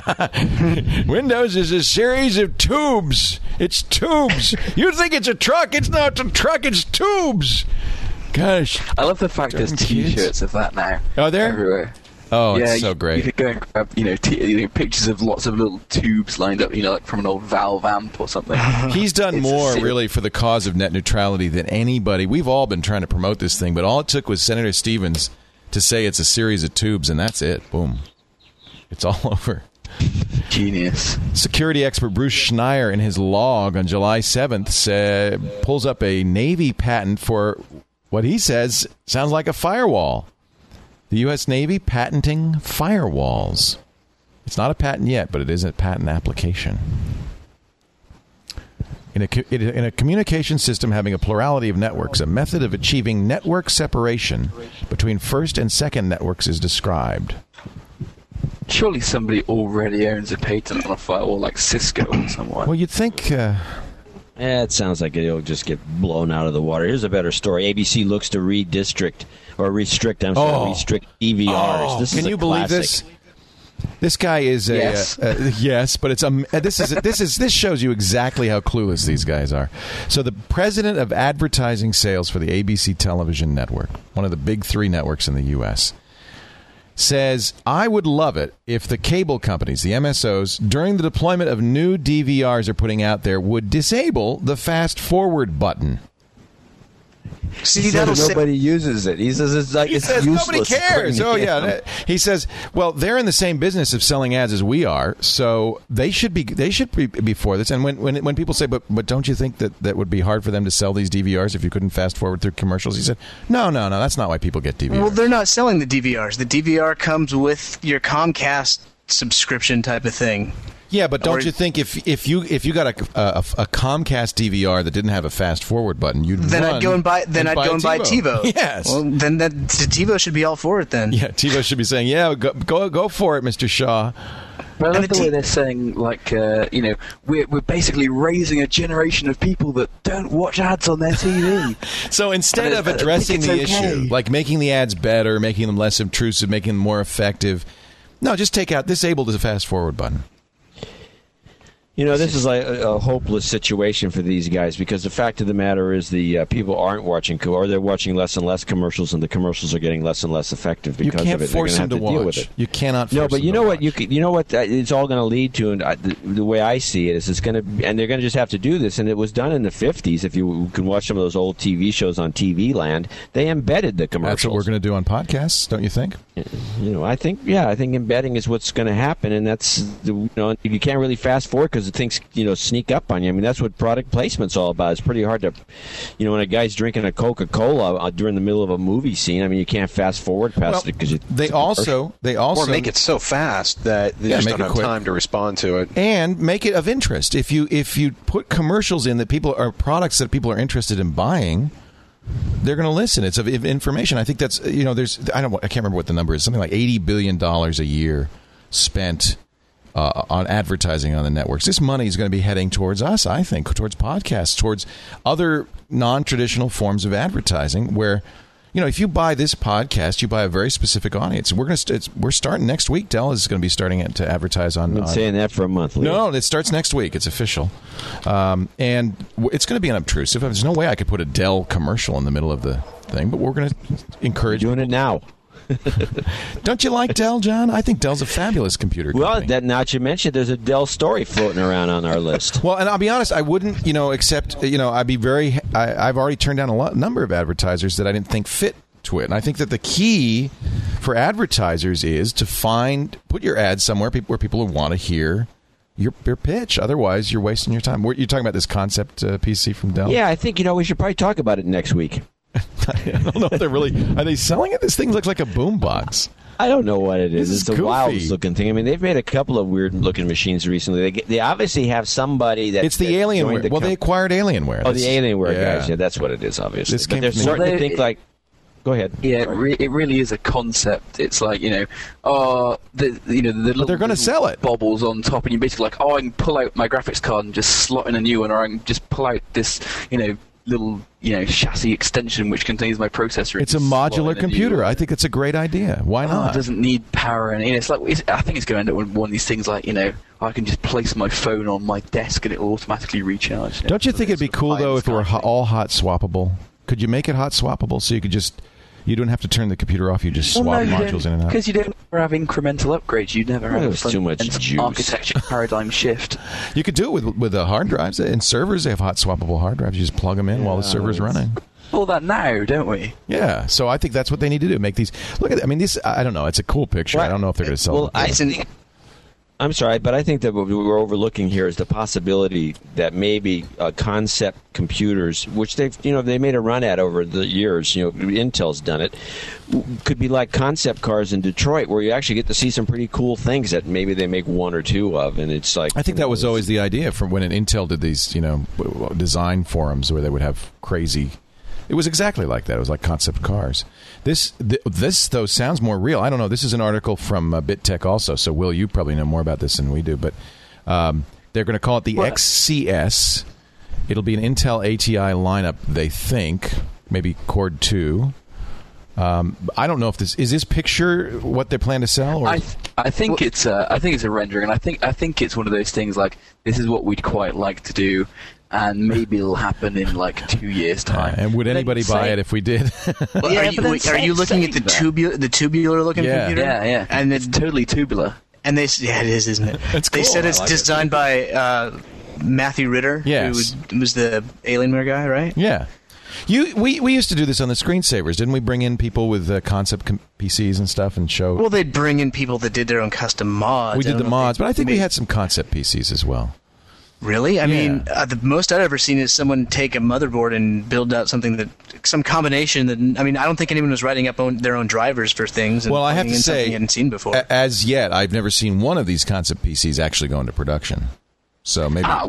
Speaker 1: Windows is a series of tubes. It's tubes. You think it's a truck. It's not a truck. It's tubes. Gosh.
Speaker 5: I love the fact there's T-shirts of that now.
Speaker 1: Are there?
Speaker 5: Everywhere.
Speaker 1: Oh, yeah, it's so great.
Speaker 5: You could go and grab, pictures of lots of little tubes lined up, like from an old Valve amp or something.
Speaker 1: He's done more, really, for the cause of net neutrality than anybody. We've all been trying to promote this thing, but all it took was Senator Stevens to say it's a series of tubes, and that's it. Boom. It's all over.
Speaker 5: Genius.
Speaker 1: Security expert Bruce Schneier, in his log on July 7th, pulls up a Navy patent for what he says sounds like a firewall. The U.S. Navy patenting firewalls. It's not a patent yet, but it is a patent application. In a communication system having a plurality of networks, a method of achieving network separation between first and second networks is described.
Speaker 5: Surely somebody already owns a patent on a firewall like Cisco or someone.
Speaker 1: Well, you'd think...
Speaker 4: it sounds like it'll just get blown out of the water. Here's a better story. ABC looks to restrict DVRs.
Speaker 1: Oh,
Speaker 4: This
Speaker 1: can
Speaker 4: is
Speaker 1: you believe this? This guy is a yes, but it's this shows you exactly how clueless these guys are. So the president of advertising sales for the ABC television network, one of the big three networks in the U.S., says, I would love it if the cable companies, the MSOs, during the deployment of new DVRs they're putting out there, would disable the fast forward button.
Speaker 2: See, that'll
Speaker 4: nobody uses it. He says it's like it's useless.
Speaker 1: Nobody cares. Oh yeah. He says, well, they're in the same business of selling ads as we are, so they should be for this. And when people say, but don't you think that would be hard for them to sell these DVRs if you couldn't fast forward through commercials? He said, no, that's not why people get DVRs.
Speaker 2: Well, they're not selling the DVRs. The DVR comes with your Comcast subscription type of thing.
Speaker 1: Yeah, but don't you think if you got a Comcast DVR that didn't have a fast forward button,
Speaker 2: I'd go and buy TiVo.
Speaker 1: Yes.
Speaker 2: Well, then TiVo should be all for it then.
Speaker 1: Yeah, TiVo should be saying, yeah, go for it, Mr. Shaw.
Speaker 5: But I love the way they're saying, we're basically raising a generation of people that don't watch ads on their TV.
Speaker 1: So instead of addressing the issue, like making the ads better, making them less obtrusive, making them more effective, no, just disable the fast forward button.
Speaker 4: This is like a hopeless situation for these guys because the fact of the matter is the people aren't watching, or they're watching less and less commercials, and the commercials are getting less and less effective because of it.
Speaker 1: You can't force them to
Speaker 4: deal with
Speaker 1: watch.
Speaker 4: it.
Speaker 1: You cannot.
Speaker 4: No, but you know what? It's all going to lead to, and the way I see it is, it's going to, and they're going to just have to do this. And it was done in the 50s. If you can watch some of those old TV shows on TV Land, they embedded the commercials.
Speaker 1: That's what we're going to do on podcasts, don't you think?
Speaker 4: I think embedding is what's going to happen, and that's you can't really fast forward because because things sneak up on you. I mean, that's what product placement's all about. It's pretty hard to, when a guy's drinking a Coca-Cola during the middle of a movie scene. I mean, you can't fast forward past it because
Speaker 1: they also
Speaker 3: or make it so fast that they just don't have time to respond to it,
Speaker 1: and make it of interest. If you put commercials in that products that people are interested in buying, they're going to listen. It's of information. I think that's I can't remember what the number is. Something like $80 billion a year spent on advertising on the networks. This money is going to be heading towards us, I think, towards podcasts, towards other non-traditional forms of advertising where, if you buy this podcast, you buy a very specific audience. We're starting next week. Dell is going to be starting to advertise on...
Speaker 4: I've been saying that for a month. Leo.
Speaker 1: No, it starts next week. It's official. And it's going to be unobtrusive. There's no way I could put a Dell commercial in the middle of the thing, but we're going to encourage...
Speaker 4: Doing it now.
Speaker 1: Don't you like Dell, John? I think Dell's a fabulous computer company.
Speaker 4: Well, now that you mentioned, there's a Dell story floating around on our list.
Speaker 1: Well, and I'll be honest, I wouldn't, accept, I'd be very, I've already turned down a number of advertisers that I didn't think fit to it. And I think that the key for advertisers is to put your ads somewhere where people will want to hear your pitch. Otherwise, you're wasting your time. You're talking about this concept PC from Dell?
Speaker 4: Yeah, I think, we should probably talk about it next week.
Speaker 1: I don't know if they're really... Are they selling it? This thing looks like a boombox.
Speaker 4: I don't know what it is. It's
Speaker 1: goofy.
Speaker 4: The wildest looking thing. I mean, they've made a couple of weird looking machines recently. They obviously have somebody that...
Speaker 1: It's the Alienware. They acquired Alienware.
Speaker 4: Oh, the Alienware guys. Yeah, that's what it is, obviously. But they're starting to think like... Go ahead.
Speaker 5: Yeah, it really is a concept. It's like, they're
Speaker 1: going to sell it.
Speaker 5: Bobbles on top, and you're basically like, I can pull out my graphics card and just slot in a new one, or I can just pull out this, little chassis extension which contains my processor.
Speaker 1: It's a modular computer. I think it's a great idea. Why not?
Speaker 5: It doesn't need power, and it's like I think it's going to end up with one of these things like I can just place my phone on my desk and it will automatically recharge.
Speaker 1: Don't you think it'd be cool though if it were all hot swappable? Could you make it hot swappable so you could just... You don't have to turn the computer off. You just swap modules in and out.
Speaker 5: Because you don't ever have incremental upgrades. You never have
Speaker 4: too much juice.
Speaker 5: Architecture paradigm shift.
Speaker 1: You could do it with the hard drives. In servers, they have hot swappable hard drives. You just plug them in while the server's running.
Speaker 5: All that now, don't we?
Speaker 1: Yeah. So I think that's what they need to do. Make these... Look at it. I mean, this... I don't know. It's a cool picture. Right. I don't know if they're going to sell it.
Speaker 4: I'm sorry, but I think that what we're overlooking here is the possibility that maybe concept computers, which they made a run at over the years, Intel's done it, could be like concept cars in Detroit, where you actually get to see some pretty cool things that maybe they make one or two of, and it's like... I
Speaker 1: think that was always the idea from when Intel did these, design forums where they would have crazy... It was exactly like that. It was like concept cars. This though sounds more real. I don't know. This is an article from BitTech also. So, Will, you probably know more about this than we do. But they're going to call it the XCS. It'll be an Intel ATI lineup, they think. Maybe Cord 2. I don't know if this... Is this picture what they plan to sell? Or
Speaker 5: I think it's a rendering. And I think it's one of those things like, this is what we'd quite like to do. And maybe it'll happen in like 2 years' time.
Speaker 1: And would anybody buy it if we did?
Speaker 2: Well, are you looking at the tubular looking computer?
Speaker 5: Yeah.
Speaker 2: And
Speaker 5: it's totally tubular.
Speaker 2: And it is, isn't it?
Speaker 1: It's cool.
Speaker 2: They said it's designed by Matthew Ritter, who was the Alienware guy, right?
Speaker 1: Yeah. We used to do this on the Screensavers, didn't we? Bring in people with concept PCs and stuff and show.
Speaker 2: Well, they'd bring in people that did their own custom mods.
Speaker 1: We did the mods, but I think we had some concept PCs as well.
Speaker 2: Really? I mean, the most I've ever seen is someone take a motherboard and build out some combination that. I mean, I don't think anyone was writing up their own drivers for things. And
Speaker 1: I have to say,
Speaker 2: you hadn't seen before.
Speaker 1: As yet, I've never seen one of these concept PCs actually go into production. So maybe.
Speaker 5: I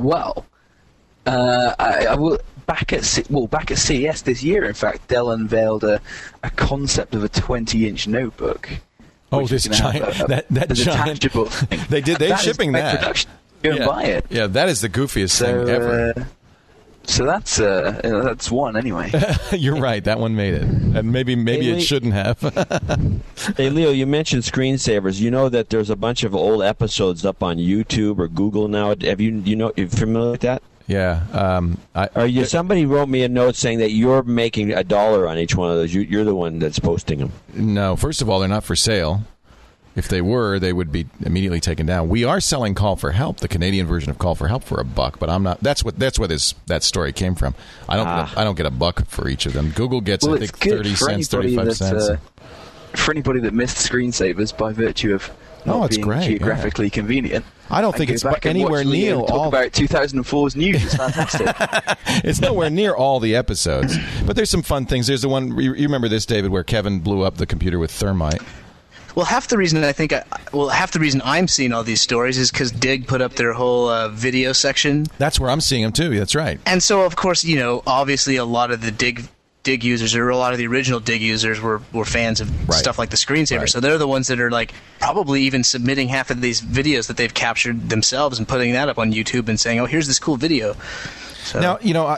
Speaker 5: will. Back at CES this year, in fact, Dell unveiled a concept of a 20-inch notebook.
Speaker 1: Oh, this giant! That giant! They're shipping that.
Speaker 5: Production. Go and buy it.
Speaker 1: Yeah, that is the goofiest thing ever.
Speaker 5: So that's one anyway.
Speaker 1: You're right. That one made it, and maybe it shouldn't have.
Speaker 4: Hey, Leo, you mentioned Screensavers. You know that there's a bunch of old episodes up on YouTube or Google now. Have you familiar with that?
Speaker 1: Yeah.
Speaker 4: Somebody wrote me a note saying that you're making $1 on each one of those. You're the one that's posting them. No,
Speaker 1: first of all, they're not for sale. If they were, they would be immediately taken down. We are selling Call for Help, the Canadian version of Call for Help, for $1, but I'm not. That's where that story came from. I don't get $1 for each of them. Google gets I think 30 cents, 35 cents.
Speaker 5: For anybody that missed Screensavers by virtue of not
Speaker 1: it's
Speaker 5: being
Speaker 1: great,
Speaker 5: geographically convenient.
Speaker 1: I don't think it's anywhere near
Speaker 5: talk
Speaker 1: all.
Speaker 5: about 2004's news. It's fantastic.
Speaker 1: It's nowhere near all the episodes, but there's some fun things. There's the one you remember this, David, where Kevin blew up the computer with thermite.
Speaker 2: Well, half the reason I'm seeing all these stories is because Dig put up their whole video section.
Speaker 1: That's where I'm seeing them too. That's right.
Speaker 2: And so, of course, obviously a lot of the Dig users, or a lot of the original Dig users, were fans of stuff like the screensaver.
Speaker 1: Right.
Speaker 2: So they're the ones that are like probably even submitting half of these videos that they've captured themselves and putting that up on YouTube and saying, "Oh, here's this cool video." So.
Speaker 1: Now,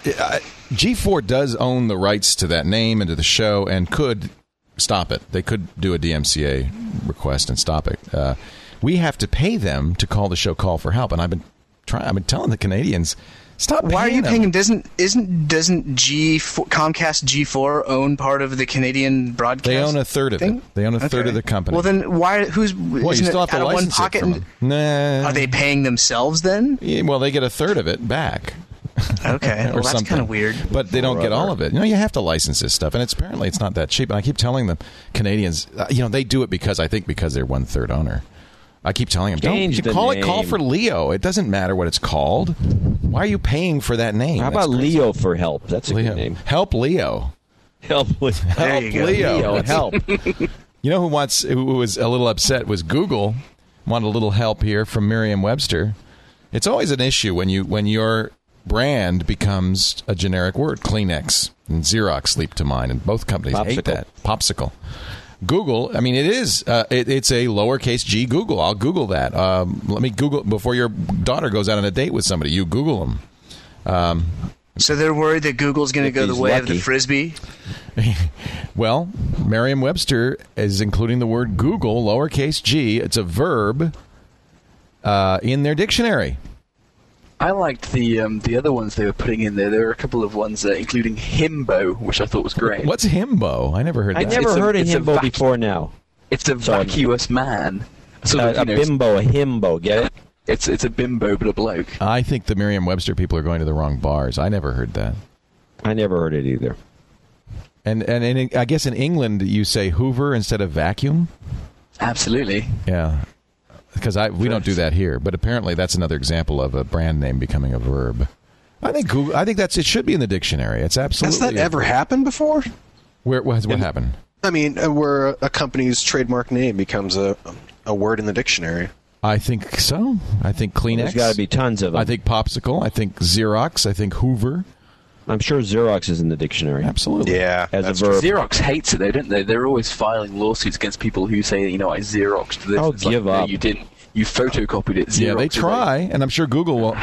Speaker 1: G4 does own the rights to that name and to the show, and could stop it. They could do a DMCA request and stop it. We have to pay them to call the show Call for Help, and I've been telling the Canadians, stop paying them.
Speaker 2: Why are you paying them? Doesn't Comcast G4 own part of the Canadian broadcast?
Speaker 1: They own a third of
Speaker 2: thing?
Speaker 1: it. They own a third of the company.
Speaker 2: Well, then why?
Speaker 1: Well, you still have to license it from them. Nah.
Speaker 2: Are they paying themselves then?
Speaker 1: Yeah, well, they get a third of it back.
Speaker 2: Okay, well, that's kind of weird.
Speaker 1: But they don't get all of it. You have to license this stuff, and apparently it's not that cheap. And I keep telling them, Canadians, they do it because they're 1/3 owner. I keep telling them, don't call it Call for Leo. It doesn't matter what it's called. Why are you paying for that name?
Speaker 4: How about Leo for help? That's a good name.
Speaker 1: Help Leo.
Speaker 4: Help
Speaker 1: Leo.
Speaker 4: Help.
Speaker 1: You know who was a little upset was Google. Wanted a little help here from Merriam-Webster. It's always an issue when your brand becomes a generic word. Kleenex and Xerox leap to mind, and both companies hate that. Popsicle. Google, it is. It's a lowercase g Google. I'll Google that. Let me Google before your daughter goes out on a date with somebody. You Google them.
Speaker 2: So they're worried that Google's going to go the way of the Frisbee?
Speaker 1: Well, Merriam-Webster is including the word Google, lowercase g. It's a verb in their dictionary.
Speaker 5: I liked the other ones they were putting in there. There were a couple of ones, including himbo, which I thought was great.
Speaker 1: What's himbo? I never heard that.
Speaker 4: I never heard of himbo before now.
Speaker 5: It's a vacuous man.
Speaker 4: A bimbo, a himbo, get it?
Speaker 5: It's a bimbo, but a bloke.
Speaker 1: I think the Merriam-Webster people are going to the wrong bars. I never heard that.
Speaker 4: I never heard it either.
Speaker 1: And I guess in England you say Hoover instead of vacuum?
Speaker 5: Absolutely.
Speaker 1: Yeah. Because we don't do that here, but apparently that's another example of a brand name becoming a verb. I think it should be in the dictionary. It's absolutely.
Speaker 3: Has that ever happened before?
Speaker 1: What happened?
Speaker 3: Where a company's trademark name becomes a word in the dictionary.
Speaker 1: I think so. I think Kleenex.
Speaker 4: There's got to be tons of them.
Speaker 1: I think Popsicle. I think Xerox. I think Hoover.
Speaker 4: I'm sure Xerox is in the dictionary.
Speaker 1: Absolutely.
Speaker 3: Yeah.
Speaker 4: As a verb.
Speaker 5: Xerox hates it, though, don't they? They're always filing lawsuits against people who say, I Xeroxed this.
Speaker 4: Oh,
Speaker 5: it's
Speaker 4: give up.
Speaker 5: No, you didn't. You photocopied it. Xerox,
Speaker 1: yeah, they try, and I'm sure Google will,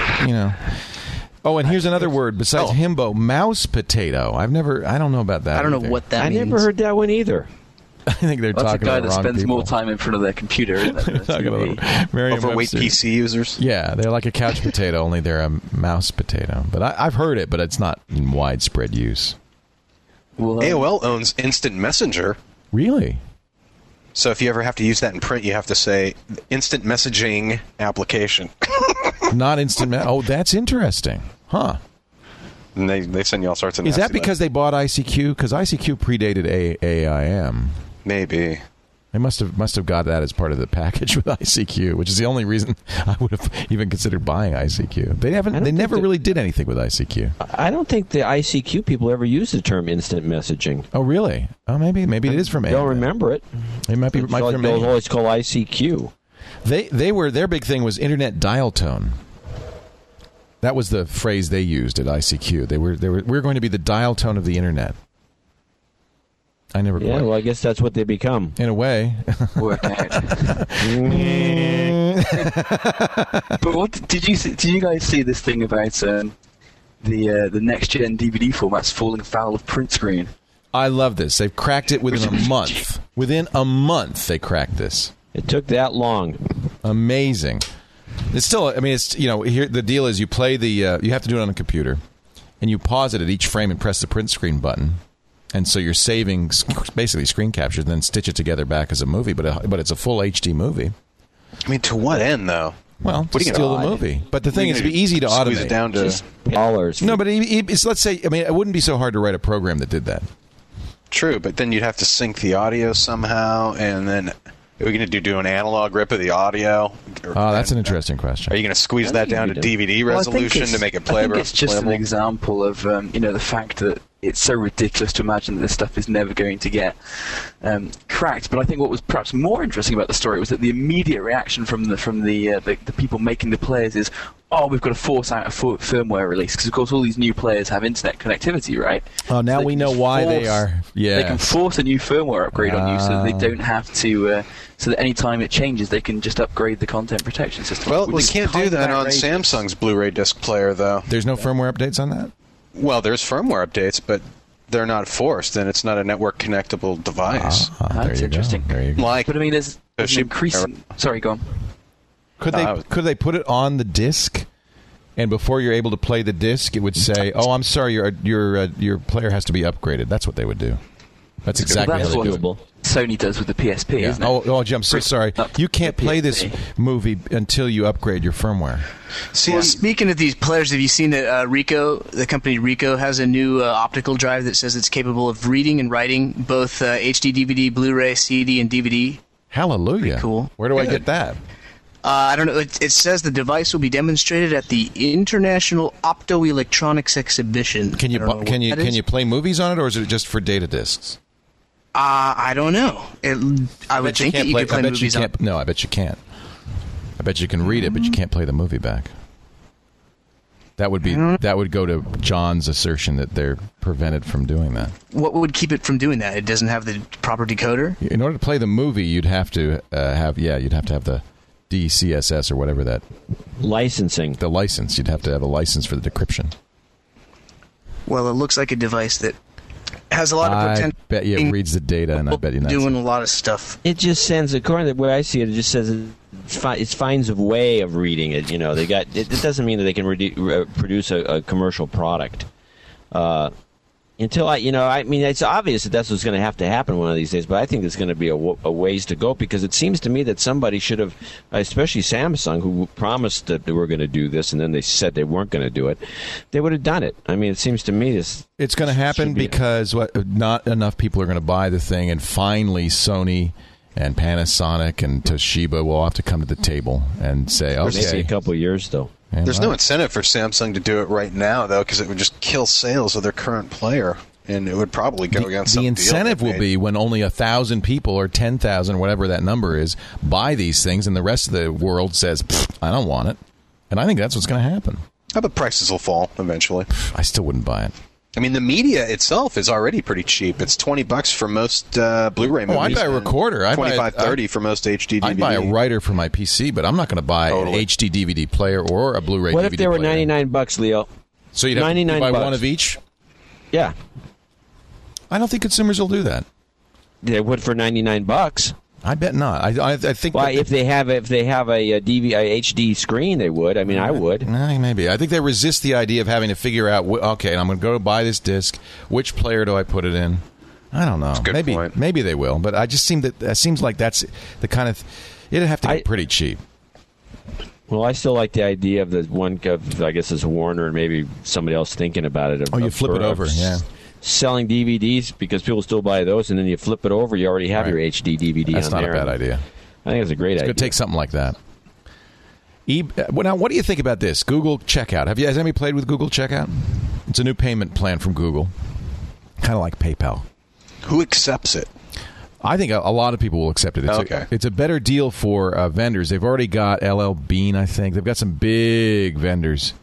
Speaker 1: Oh, and here's another word besides himbo, mouse potato. I don't know about that.
Speaker 2: I don't
Speaker 1: either.
Speaker 2: know what that means.
Speaker 4: I never heard that one either.
Speaker 1: I think they're
Speaker 5: That's
Speaker 1: talking
Speaker 5: a guy
Speaker 1: about
Speaker 5: that
Speaker 1: wrong
Speaker 5: spends
Speaker 1: people.
Speaker 5: more time in front of their computer.
Speaker 3: Overweight PC users.
Speaker 1: Yeah, they're like a couch potato, only they're a mouse potato. But I've heard it, but it's not in widespread use.
Speaker 5: Well,
Speaker 3: AOL owns Instant Messenger.
Speaker 1: Really?
Speaker 3: So if you ever have to use that in print, you have to say instant messaging application.
Speaker 1: Not instant. Oh, that's interesting. Huh.
Speaker 3: And they send you all sorts of.
Speaker 1: Is that because they bought ICQ? Because ICQ predated AIM.
Speaker 3: Maybe.
Speaker 1: They must have got that as part of the package with ICQ, which is the only reason I would have even considered buying ICQ. They never really did anything with ICQ.
Speaker 4: I don't think the ICQ people ever used the term instant messaging.
Speaker 1: Oh, really? Oh, maybe it is from AIM.
Speaker 4: Don't remember it.
Speaker 1: It might be
Speaker 4: It's
Speaker 1: from
Speaker 4: they'll
Speaker 1: AIM.
Speaker 4: always call ICQ.
Speaker 1: Their big thing was internet dial tone. That was the phrase they used at ICQ. We're going to be the dial tone of the internet. I never quite.
Speaker 4: Yeah, well, I guess that's what they become.
Speaker 1: In a way.
Speaker 5: Work out. But what did you guys see this thing about the next gen DVD formats falling foul of print screen?
Speaker 1: I love this. They've cracked it within a month. Within a month, they cracked this.
Speaker 4: It took that long.
Speaker 1: Amazing. It's still. It's here. The deal is you play the. You have to do it on a computer, and you pause it at each frame and press the print screen button. And so you're saving basically screen captures and then stitch it together back as a movie, but it's a full HD movie.
Speaker 3: To what end, though?
Speaker 1: Well, to steal the movie. But the thing is, it'd be easy to automate.
Speaker 3: Squeeze it down to
Speaker 4: dollars.
Speaker 1: No, but let's say, it wouldn't be so hard to write a program that did that.
Speaker 3: True, but then you'd have to sync the audio somehow, and then Are we going to do an analog rip of the audio?
Speaker 1: That's an interesting question.
Speaker 3: Are you going to squeeze that down to DVD resolution to make it playable?
Speaker 5: I think it's just an example of the fact that it's so ridiculous to imagine that this stuff is never going to get cracked. But I think what was perhaps more interesting about the story was that the immediate reaction from the people making the players is, oh, we've got to force out a firmware release, because of course all these new players have internet connectivity, right?
Speaker 1: Oh, now we know why they are. Yeah,
Speaker 5: they can force a new firmware upgrade on you, so that they don't have to. So that any time it changes, they can just upgrade the content protection system.
Speaker 3: Well, we can't do that on Samsung's Blu-ray disc player, though.
Speaker 1: There's no firmware updates on that?
Speaker 3: Well, there's firmware updates, but they're not forced, and it's not a network connectable device.
Speaker 5: That's interesting.
Speaker 1: There you go.
Speaker 5: But I mean, there's an increasing. Sorry, go on.
Speaker 1: Could they put it on the disc, and before you're able to play the disc, it would say, "Oh, I'm sorry, your player has to be upgraded." That's what they would do. That's exactly how they do it.
Speaker 5: Sony does with the PSP, isn't it?
Speaker 1: Oh, Jim, I'm so sorry. You can't play this movie until you upgrade your firmware.
Speaker 2: Well, speaking of these players, have you seen that Ricoh, the company Ricoh, has a new optical drive that says it's capable of reading and writing both HD, DVD, Blu-ray, CD, and DVD?
Speaker 1: Hallelujah.
Speaker 2: Pretty cool.
Speaker 1: Where do I get that?
Speaker 2: I don't know. It says the device will be demonstrated at the International Optoelectronics Exhibition.
Speaker 1: Can you play movies on it, or is it just for data discs?
Speaker 2: I don't know. I would think that you could play movies on it.
Speaker 1: No, I bet you can't. I bet you can read it, but you can't play the movie back. That would go to John's assertion that they're prevented from doing that.
Speaker 2: What would keep it from doing that? It doesn't have the proper decoder?
Speaker 1: In order to play the movie, you'd have to have the DCSS or whatever that
Speaker 4: licensing.
Speaker 1: The license. You'd have to have a license for the decryption.
Speaker 2: Well, it looks like a device that has a lot of potential.
Speaker 1: I bet you it reads the data, and I bet you not
Speaker 2: doing a lot of stuff.
Speaker 4: It just sends, according to the way I see it, it just says it finds a way of reading it. They got it doesn't mean that they can produce a commercial product. Until I mean, it's obvious that that's what's going to have to happen one of these days. But I think there's going to be a ways to go, because it seems to me that somebody should have, especially Samsung, who promised that they were going to do this, and then they said they weren't going to do it. They would have done it. I mean, it seems to me
Speaker 1: it's going to happen because not enough people are going to buy the thing, and finally Sony and Panasonic and Toshiba will have to come to the table and say, okay,
Speaker 4: maybe a couple of years though.
Speaker 3: There's no incentive for Samsung to do it right now, though, because it would just kill sales of their current player, and it would probably go against
Speaker 1: the incentive will be when only 1,000 people or 10,000, whatever that number is, buy these things, and the rest of the world says, I don't want it. And I think that's what's going to happen.
Speaker 3: But prices will fall eventually.
Speaker 1: I still wouldn't buy it.
Speaker 3: I mean, the media itself is already pretty cheap. It's $20 for most Blu-ray movies.
Speaker 1: I'd buy a recorder. I'd
Speaker 3: $25-$30 for most HD DVD.
Speaker 1: I'd buy a writer for my PC, but I'm not going to buy an HD DVD player or a Blu-ray DVD player.
Speaker 4: What if they were $99, Leo?
Speaker 1: So you'd have to buy one of each?
Speaker 4: Yeah.
Speaker 1: I don't think consumers will do that.
Speaker 4: They would for $99.
Speaker 1: I bet not. I think.
Speaker 4: Why, if they have a HD screen, they would. I mean, I would.
Speaker 1: Maybe. I think they resist the idea of having to figure out. Okay, I'm going to go buy this disc. Which player do I put it in? I don't know. Maybe they will. But I just seems like that's the kind of. It'd have to be pretty cheap.
Speaker 4: Well, I still like the idea of the one. I guess it's Warner and maybe somebody else thinking about it.
Speaker 1: You flip it over. Yeah.
Speaker 4: Selling DVDs, because people still buy those, and then you flip it over, you already have your HD DVD
Speaker 1: That's
Speaker 4: on
Speaker 1: not
Speaker 4: there.
Speaker 1: a bad idea.
Speaker 4: I think it's a great idea.
Speaker 1: It's going to take something like that. Now, what do you think about this? Google Checkout. Has anybody played with Google Checkout? It's a new payment plan from Google. Kind of like PayPal.
Speaker 3: Who accepts it?
Speaker 1: I think a lot of people will accept it. It's a better deal for vendors. They've already got LL Bean, I think. They've got some big vendors.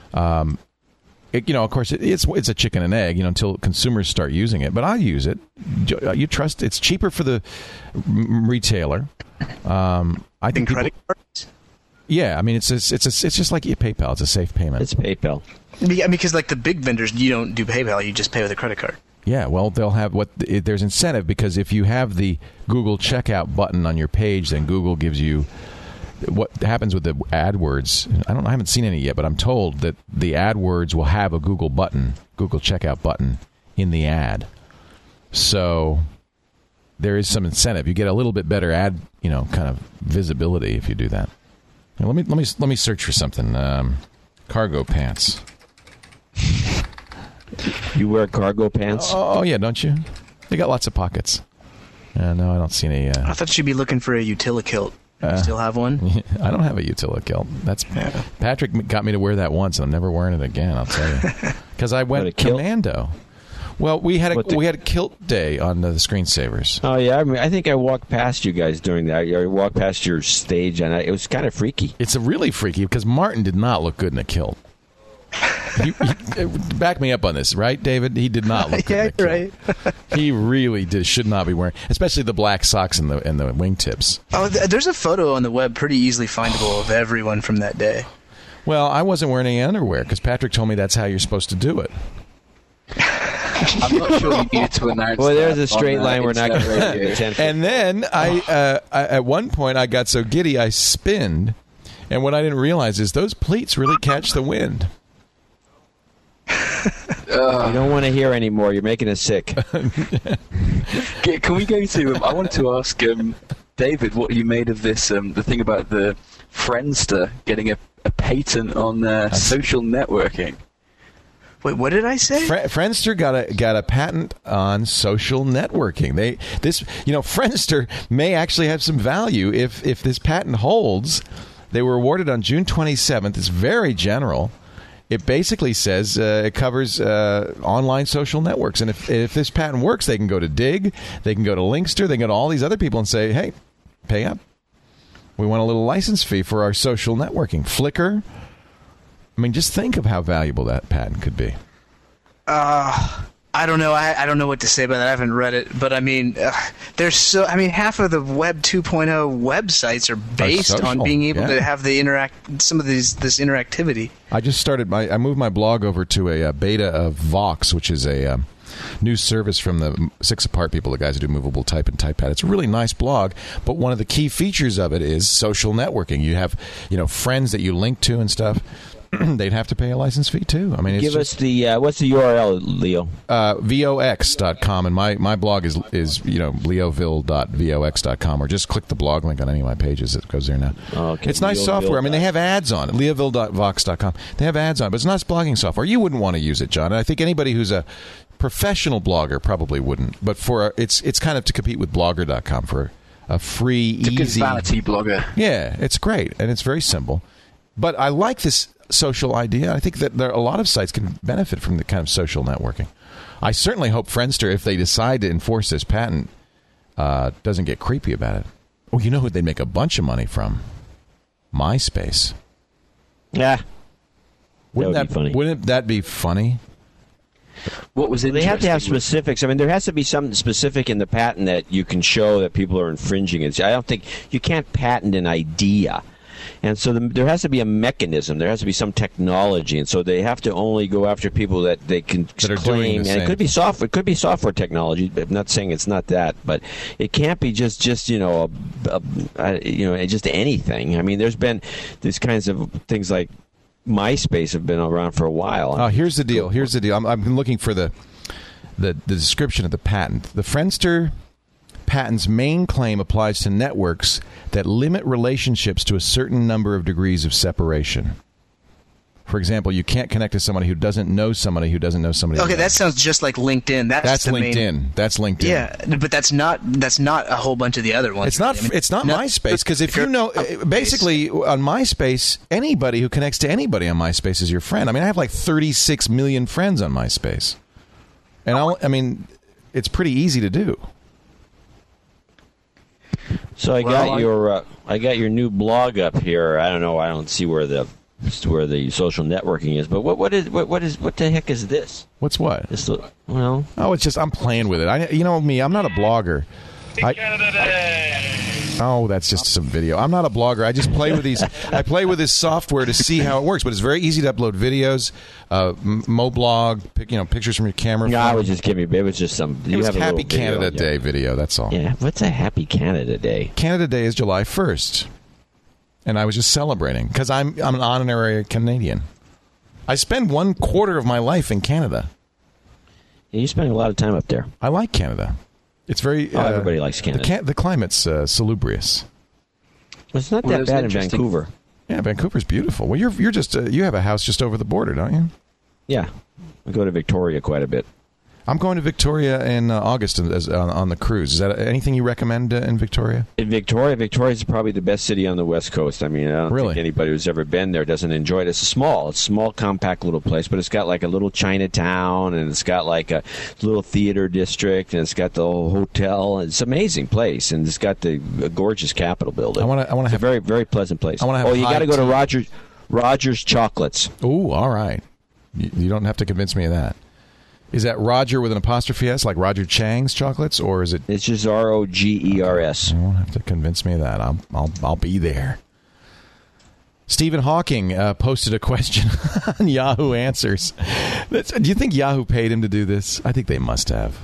Speaker 1: Of course, it's a chicken and egg, until consumers start using it. But I use it. You trust it's cheaper for the retailer. I think
Speaker 2: credit cards.
Speaker 1: Yeah, I mean it's just like PayPal. It's a safe payment.
Speaker 4: It's PayPal.
Speaker 2: Because like the big vendors, you don't do PayPal. You just pay with a credit card.
Speaker 1: Yeah, well, they'll have there's incentive, because if you have the Google Checkout button on your page, then Google gives you. What happens with the AdWords? I haven't seen any yet, but I'm told that the AdWords will have a Google Checkout button in the ad. So there is some incentive. You get a little bit better ad, kind of visibility if you do that. Now, let me search for something. Cargo pants.
Speaker 4: You wear cargo pants?
Speaker 1: Oh yeah, don't you? They got lots of pockets. No, I don't see any.
Speaker 2: I thought you'd be looking for a Utilikilt. You still have one?
Speaker 1: I don't have a Utilikilt. Patrick got me to wear that once, and I'm never wearing it again. I'll tell you, because I went commando. Well, we had a kilt day on the screensavers.
Speaker 4: Oh yeah, I think I walked past you guys during that. I walked past your stage, and it was kind of freaky.
Speaker 1: It's really freaky because Martin did not look good in a kilt. He back me up on this, right, David? He did not look good.
Speaker 2: Yeah, right.
Speaker 1: He really should not be wearing, especially the black socks and the wingtips.
Speaker 2: Oh, there's a photo on the web, pretty easily findable, of everyone from that day.
Speaker 1: Well, I wasn't wearing any underwear because Patrick told me that's how you're supposed to do it.
Speaker 5: I'm not sure you needed to announce.
Speaker 4: Well, there's a straight line we're not going
Speaker 1: to. And then I at one point I got so giddy I spinned, and what I didn't realize is those pleats really catch the wind.
Speaker 4: You don't want to hear anymore. You're making us sick.
Speaker 5: Can we go to? I wanted to ask David what you made of this. The thing about the Friendster getting a patent on social networking.
Speaker 2: Wait, what did I say?
Speaker 1: Friendster got a patent on social networking. Friendster may actually have some value if this patent holds. They were awarded on June 27th. It's very general. It basically says it covers online social networks, and if this patent works, they can go to Dig, they can go to Linkster, they can go to all these other people and say, "Hey, pay up. We want a little license fee for our social networking." Flickr. I mean, just think of how valuable that patent could be.
Speaker 2: I don't know. I don't know what to say about that. I haven't read it, but I mean, half of the Web 2.0 websites are based on being able to have this interactivity.
Speaker 1: I just started. I moved my blog over to a beta of Vox, which is a new service from the Six Apart people, the guys who do movable type and typepad. It's a really nice blog, but one of the key features of it is social networking. You have friends that you link to and stuff. They'd have to pay a license fee too. I mean,
Speaker 4: give us the what's the URL, Leo?
Speaker 1: Vox.com, and my blog is leoville.vox.com, or just click the blog link on any of my pages. It goes there now.
Speaker 4: Oh, okay.
Speaker 1: It's nice software. I mean, they have ads on it. Leoville.vox.com. They have ads on it, but it's nice blogging software. You wouldn't want to use it, John. And I think anybody who's a professional blogger probably wouldn't. But it's kind of to compete with Blogger.com for a free,
Speaker 5: it's
Speaker 1: easy
Speaker 5: a good vanity blogger.
Speaker 1: Yeah, it's great and it's very simple. But I like this social idea. I think that a lot of sites can benefit from the kind of social networking. I certainly hope Friendster, if they decide to enforce this patent, doesn't get creepy about it. Oh, you know who they'd make a bunch of money from? MySpace.
Speaker 4: Yeah.
Speaker 1: Wouldn't that
Speaker 4: be funny?
Speaker 1: Wouldn't that be funny?
Speaker 5: What was
Speaker 4: They have to have specifics. I mean, there has to be something specific in the patent that you can show that people are infringing it. I don't think you can't patent an idea. And so there has to be a mechanism. There has to be some technology, and so they have to only go after people that they can claim. And it could be software. It could be software technology. I'm not saying it's not that, but it can't be just just anything. I mean, there's been these kinds of things like MySpace have been around for a while.
Speaker 1: Oh, here's the deal. I'm looking for the description of the patent. The Friendster patent's main claim applies to networks that limit relationships to a certain number of degrees of separation. For example, you can't connect to somebody who doesn't know somebody who doesn't know somebody.
Speaker 2: Okay, that sounds just like LinkedIn. That's
Speaker 1: LinkedIn. That's LinkedIn.
Speaker 2: Yeah, but that's not a whole bunch of the other ones.
Speaker 1: It's not. It's not MySpace, because if you know, basically on MySpace, anybody who connects to anybody on MySpace is your friend. I mean, I have like 36 million friends on MySpace, and it's pretty easy to do.
Speaker 4: So I got your new blog up here. I don't know. I don't see where the social networking is. But what the heck is this?
Speaker 1: What's what?
Speaker 4: It's
Speaker 1: just I'm playing with it. You know me. I'm not a blogger. That's just some video. I'm not a blogger. I just play with these. I play with this software to see how it works. But it's very easy to upload videos, Moblog, pictures from your camera.
Speaker 4: No, I was just kidding. It was just some.
Speaker 1: It was Happy Canada Day video. That's all.
Speaker 4: Yeah. What's a Happy Canada Day?
Speaker 1: Canada Day is July 1st, and I was just celebrating because I'm an honorary Canadian. I spend 1/4 of my life in Canada.
Speaker 4: Yeah, you spend a lot of time up there.
Speaker 1: I like Canada. It's very.
Speaker 4: Everybody likes Canada.
Speaker 1: The climate's salubrious.
Speaker 4: It's not that bad in Vancouver.
Speaker 1: Yeah, Vancouver's beautiful. Well, you're just you have a house just over the border, don't you?
Speaker 4: Yeah, I go to Victoria quite a bit.
Speaker 1: I'm going to Victoria in August on the cruise. Is that anything you recommend in Victoria?
Speaker 4: In Victoria is probably the best city on the West Coast. I mean, I don't think anybody who's ever been there doesn't enjoy it. It's a small, compact little place, but it's got like a little Chinatown, and it's got like a little theater district, and it's got the whole hotel. It's an amazing place, and it's got the gorgeous Capitol building.
Speaker 1: I want to have
Speaker 4: a very, very pleasant place.
Speaker 1: I want to have.
Speaker 4: You got to go to Rogers Chocolates.
Speaker 1: Oh, all right. You don't have to convince me of that. Is that Roger with an apostrophe S, like Roger Chang's chocolates, or is it?
Speaker 4: It's just Rogers.
Speaker 1: You won't have to convince me of that. I'll be there. Stephen Hawking posted a question on Yahoo Answers. Do you think Yahoo paid him to do this? I think they must have.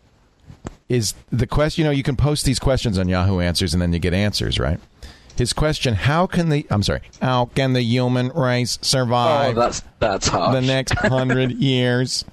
Speaker 1: Is the question? You can post these questions on Yahoo Answers, and then you get answers, right? His question: how can the human race survive?
Speaker 5: Oh, that's harsh.
Speaker 1: The next 100 years.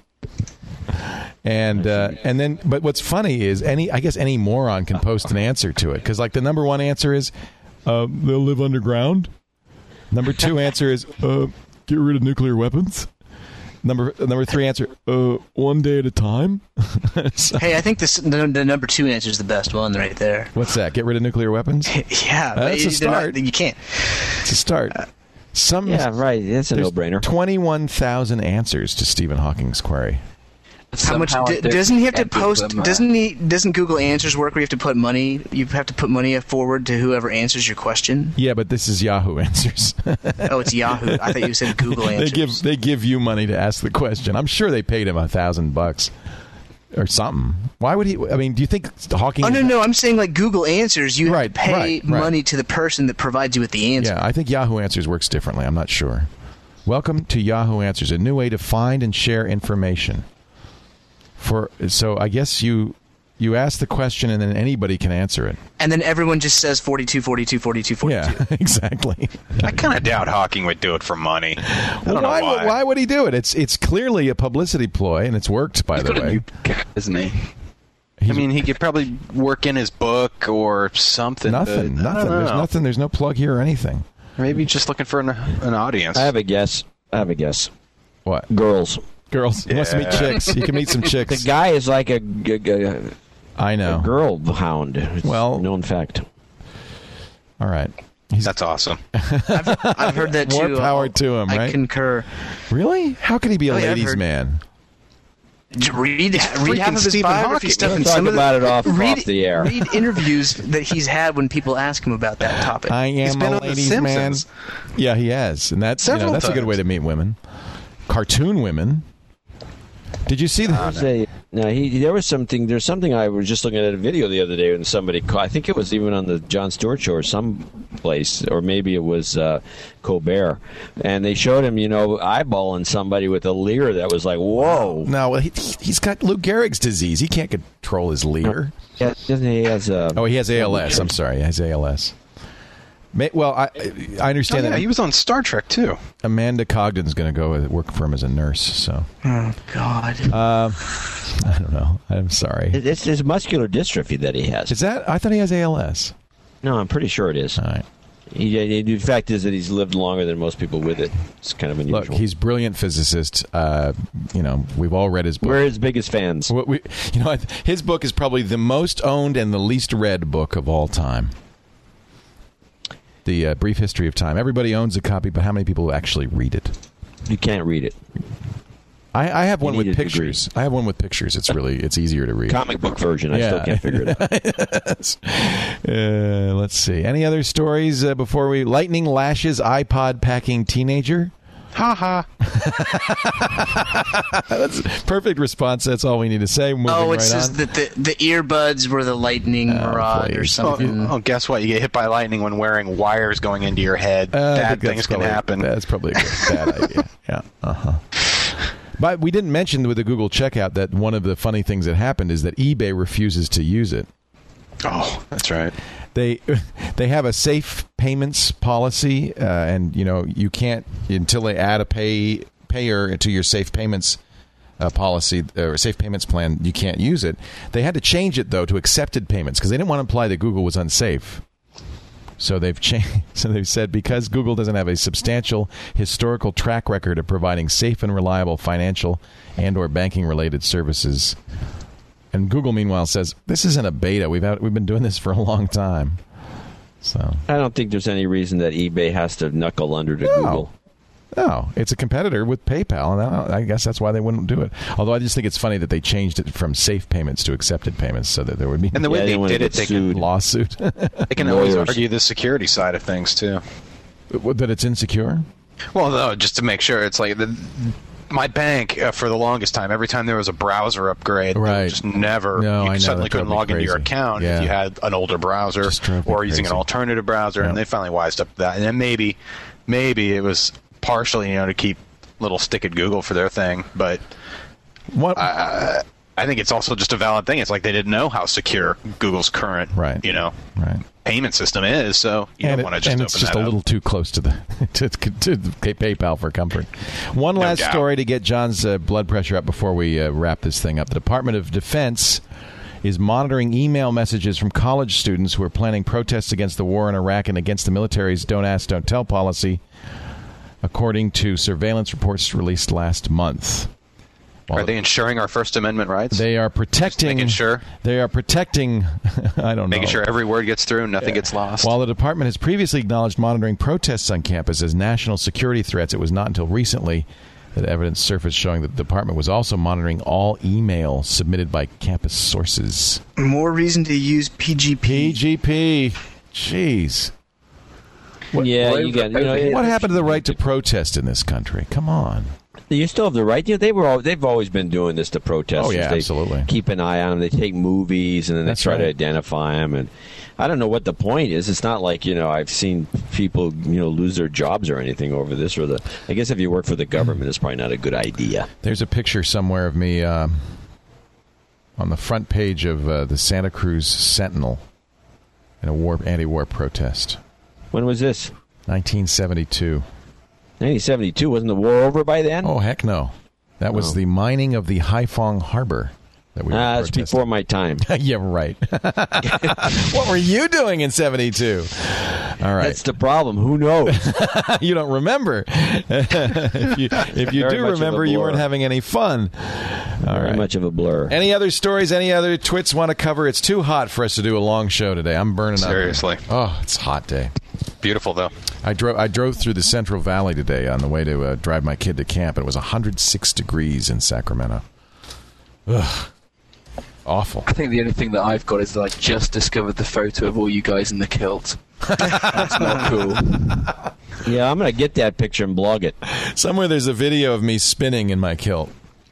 Speaker 1: And then, but what's funny is I guess any moron can post an answer to it, because like the number one answer is they'll live underground. Number two answer is get rid of nuclear weapons. Number three answer, 1 day at a time. So,
Speaker 2: hey, I think the number two answer is the best one right there.
Speaker 1: What's that? Get rid of nuclear weapons?
Speaker 2: Yeah,
Speaker 1: that's a start.
Speaker 2: You can't.
Speaker 1: It's a start.
Speaker 4: Right. That's a no-brainer.
Speaker 1: 21,000 answers to Stephen Hawking's query.
Speaker 2: How much doesn't he have to post? Doesn't Google Answers work where you have to put money? You have to put money forward to whoever answers your question.
Speaker 1: Yeah, but this is Yahoo Answers.
Speaker 2: Oh, it's Yahoo. I thought you said Google Answers.
Speaker 1: They give you money to ask the question. I'm sure they paid him $1,000 or something. Why would he? I mean, do you think Hawking?
Speaker 2: Oh no, I'm saying like Google Answers. You have to pay
Speaker 1: right.
Speaker 2: money to the person that provides you with the answer.
Speaker 1: Yeah, I think Yahoo Answers works differently. I'm not sure. Welcome to Yahoo Answers, a new way to find and share information. So I guess you ask the question and then anybody can answer it.
Speaker 2: And then everyone just says 42, 42, 42, 42.
Speaker 1: Yeah, exactly.
Speaker 6: I kind of doubt Hawking would do it for money. I don't know why.
Speaker 1: Why would he do it? It's clearly a publicity ploy, and it's worked, by the way.
Speaker 5: Isn't he?
Speaker 6: I mean, he could probably work in his book or something.
Speaker 1: Nothing. There's nothing. There's no plug here or anything.
Speaker 6: Maybe just looking for an audience.
Speaker 4: I have a guess.
Speaker 1: What?
Speaker 4: Girls.
Speaker 1: He wants to meet chicks. You can meet some chicks.
Speaker 4: The guy is like
Speaker 1: I know.
Speaker 4: A girl hound. It's known fact.
Speaker 1: All right.
Speaker 6: That's awesome.
Speaker 2: I've heard that too.
Speaker 1: More power to him, right?
Speaker 2: I concur.
Speaker 1: Really? How could he be a ladies' man?
Speaker 2: Read half of his biography stuff and
Speaker 4: talk about it off the air.
Speaker 2: Read interviews that he's had when people ask him about that topic.
Speaker 1: I am a ladies' man. Yeah, he has, and that's a good way to meet women. Cartoon women. Did you see that?
Speaker 4: There's something I was just looking at a video the other day when somebody I think it was even on the Jon Stewart show or some place, or maybe it was Colbert, and they showed him eyeballing somebody with a leer that was like, whoa.
Speaker 1: No, he's got Lou Gehrig's disease. He can't control his leer.
Speaker 4: Yeah, doesn't he? He has
Speaker 1: ALS. I'm sorry, he has ALS. Well, I understand that.
Speaker 6: He was on Star Trek too.
Speaker 1: Amanda Cogden's going to go work for him as a nurse. So.
Speaker 2: Oh God.
Speaker 1: I don't know. I'm sorry.
Speaker 4: It's muscular dystrophy that he has.
Speaker 1: Is that? I thought he has ALS.
Speaker 4: No, I'm pretty sure it is.
Speaker 1: All right.
Speaker 4: The fact is that he's lived longer than most people with it. It's kind of unusual.
Speaker 1: Look, he's a brilliant physicist. We've all read his book.
Speaker 4: We're his biggest fans.
Speaker 1: His book is probably the most owned and the least read book of all time. The Brief History of Time. Everybody owns a copy, but how many people actually read it?
Speaker 4: You can't read it.
Speaker 1: I have one with pictures. I have one with pictures. It's easier to read.
Speaker 4: Comic book version. I still can't figure it out.
Speaker 1: Let's see. Any other stories before we... Lightning lashes iPod packing teenager.
Speaker 6: Ha ha.
Speaker 1: That's a perfect response. That's all we need to say.
Speaker 2: It says that the earbuds were the lightning rod or something.
Speaker 6: Guess what? You get hit by lightning when wearing wires going into your head. Bad things can happen.
Speaker 1: That's probably a bad idea. Yeah. But we didn't mention with the Google checkout that one of the funny things that happened is that eBay refuses to use it.
Speaker 6: Oh, that's right.
Speaker 1: They have a safe payments policy, and you can't until they add a payer to your safe payments policy or safe payments plan. You can't use it. They had to change it though to accepted payments because they didn't want to imply that Google was unsafe. So they've changed. So they've said because Google doesn't have a substantial historical track record of providing safe and reliable financial and/or banking-related services, and Google meanwhile says this isn't a beta. We've been doing this for a long time. So
Speaker 4: I don't think there's any reason that eBay has to knuckle under to Google.
Speaker 1: No, it's a competitor with PayPal, and I guess that's why they wouldn't do it. Although I just think it's funny that they changed it from safe payments to accepted payments so that there would be
Speaker 6: and the way they did it,
Speaker 1: they can lawsuit.
Speaker 6: They can always argue the security side of things, too.
Speaker 1: That it's insecure?
Speaker 6: Well, no, just to make sure. It's like my bank, for the longest time, every time there was a browser upgrade,
Speaker 1: right.
Speaker 6: just never, you suddenly couldn't log into your account if you had an older browser or using an alternative browser, and they finally wised up to that. And then maybe it was partially, to keep little stick at Google for their thing, but I think it's also just a valid thing. It's like they didn't know how secure Google's current, payment system is, so you don't want to just open that up. And it's just
Speaker 1: a little too close to to PayPal for comfort. One last story to get John's blood pressure up before we wrap this thing up. The Department of Defense is monitoring email messages from college students who are planning protests against the war in Iraq and against the military's don't ask, don't tell policy, according to surveillance reports released last month.
Speaker 6: Are they ensuring our First Amendment rights?
Speaker 1: They are protecting.
Speaker 6: Making sure.
Speaker 1: They are protecting. I don't know.
Speaker 6: Making sure every word gets through, nothing gets lost.
Speaker 1: While the department has previously acknowledged monitoring protests on campus as national security threats, it was not until recently that evidence surfaced showing that the department was also monitoring all email submitted by campus sources.
Speaker 2: More reason to use PGP.
Speaker 1: PGP. Jeez. What happened to the right to protest in this country? Come on.
Speaker 4: You still have the right. They've always been doing this to protesters.
Speaker 1: Oh, yeah, absolutely.
Speaker 4: Keep an eye on them. They take movies and then they try to identify them. And I don't know what the point is. It's not like, I've seen people, lose their jobs or anything over this. I guess if you work for the government, it's probably not a good idea.
Speaker 1: There's a picture somewhere of me on the front page of the Santa Cruz Sentinel in a anti-war protest.
Speaker 4: When was this?
Speaker 1: 1972.
Speaker 4: 1972? Wasn't the war over by then?
Speaker 1: Oh, heck no. That was the mining of the Haiphong Harbor that we were
Speaker 4: that's before my time.
Speaker 1: Yeah, right. What were you doing in 72? All right.
Speaker 4: That's the problem. Who knows?
Speaker 1: You don't remember. If you do remember, you weren't having any fun.
Speaker 4: Very much of a blur.
Speaker 1: Any other stories, any other twits want to cover? It's too hot for us to do a long show today. I'm burning up.
Speaker 6: Seriously.
Speaker 1: Oh, it's a hot day.
Speaker 6: Beautiful, though.
Speaker 1: I drove through the Central Valley today on the way to drive my kid to camp, and it was 106 degrees in Sacramento. Ugh. Awful.
Speaker 5: I think the only thing that I've got is that I just discovered the photo of all you guys in the kilt. That's not cool.
Speaker 4: Yeah, I'm going to get that picture and blog it.
Speaker 1: Somewhere there's a video of me spinning in my kilt.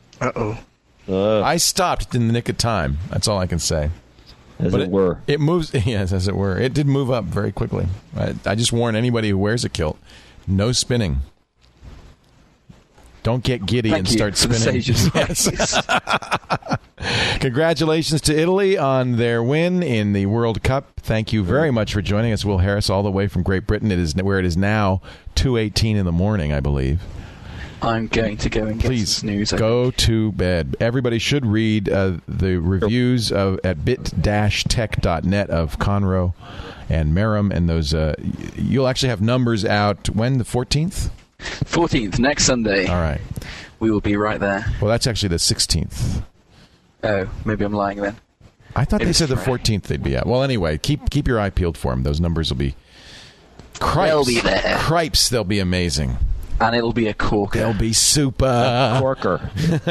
Speaker 2: Uh-oh.
Speaker 1: I stopped in the nick of time. That's all I can say.
Speaker 4: As it were.
Speaker 1: It moves, yes, as it were. It did move up very quickly. I just warn anybody who wears a kilt, no spinning. Don't get giddy and start spinning. Yes. Congratulations to Italy on their win in the World Cup. Thank you very much for joining us, Will Harris, all the way from Great Britain. It is where it is now 2:18 in the morning, I believe.
Speaker 5: I'm going to go and get some snooze.
Speaker 1: Go to bed. Everybody should read the reviews at bit-tech.net of Conroe and Merrim, and those. You'll actually have numbers out when, the 14th?
Speaker 5: 14th, next Sunday.
Speaker 1: All right.
Speaker 5: We will be right there.
Speaker 1: Well, that's actually the 16th.
Speaker 5: Oh, maybe I'm lying then.
Speaker 1: I thought they said the 14th they'd be out. Well, anyway, keep your eye peeled for them. Those numbers will be...
Speaker 5: They'll be there.
Speaker 1: Cripes, they'll be amazing.
Speaker 5: And it'll be a corker.
Speaker 1: They'll be super.
Speaker 4: Corker.